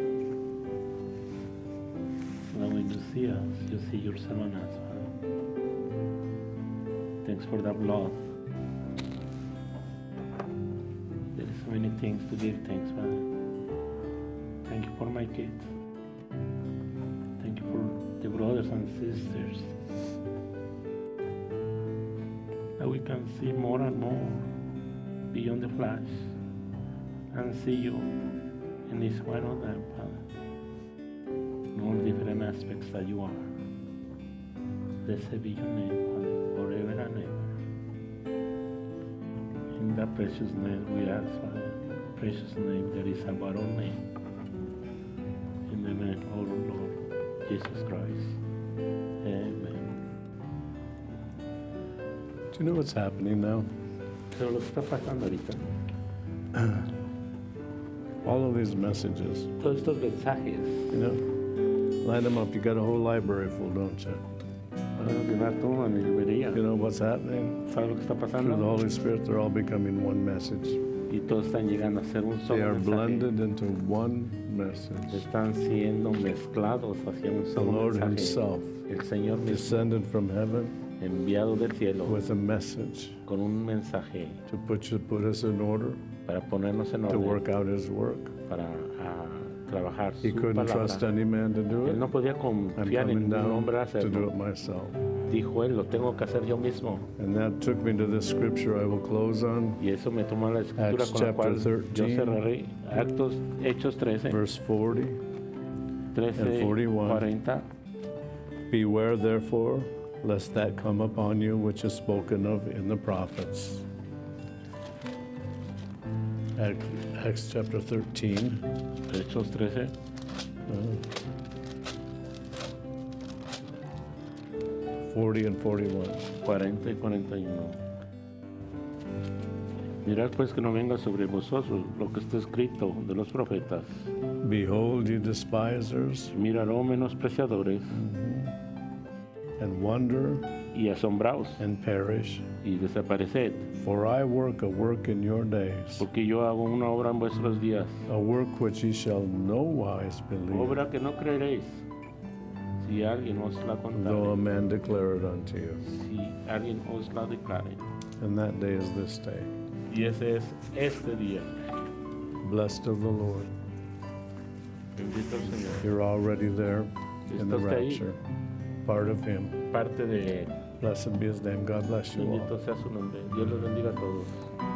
So that when you see us, you see yourself in us, Father. Thanks for the blood. There is so many things to give thanks, Father. Thank you for my kids. Thank you for the brothers and sisters. That we can see more and more beyond the flesh and see you in each one of them, Father. In all different aspects that you are. Blessed be your name, Father, forever and ever. In that precious name we ask, Father, precious name that is above all name. In the name of our Lord Jesus Christ. Amen. Do you know what's happening now? Pero lo que está pasando ahorita, All of these messages, todos estos mensajes, you know, line them up. You got a whole library full, don't you? van a llenar toda mi librería. You know what's happening? ¿Sabes lo que está Through the pasando? Holy Spirit, they're all becoming one message. Y todos están llegando a ser un They solo are mensaje. blended into one message. Están siendo mezclados hacia un The solo Lord mensaje. Himself El Señor mismo, descended from heaven enviado del cielo, with a message con un mensaje to put us in order, para ponernos en to orden, work out His work. para trabajar He su couldn't trust palabra. any man to do Él it. no podía I'm confiar en coming ningún down hombre a to do hacerlo. it myself. Dijo él, lo tengo que hacer yo mismo. And that took me to this scripture I will close on, Y eso me tomó la escritura Acts con la chapter cual 13. yo cerraré. Hechos 13, verse 40. 13, and 41. 40. Beware therefore, lest that come upon you which is spoken of in the prophets. Acts chapter 13. Hechos 13, 40 and 41. 40 y 41. Mirad pues que no venga sobre vosotros lo que está escrito de los profetas. Behold, ye despisers, Míralo, menospreciadores, and wonder y asombraos, and perish. y desapareced, For I work a work in your days, porque yo hago una obra en vuestros días, a work which ye shall no wise believe, obra que no creeréis, si alguien os la though a contare, man declare it unto you. si alguien os la declare. And that day is this day. Y ese es este día. Blessed of the Lord. Bendito el Señor. You're already there in the Estás ahí. rapture, part of Him. Parte de él. Blessed be His name. God bless you all. Bendito sea su nombre. Dios los bendiga a todos.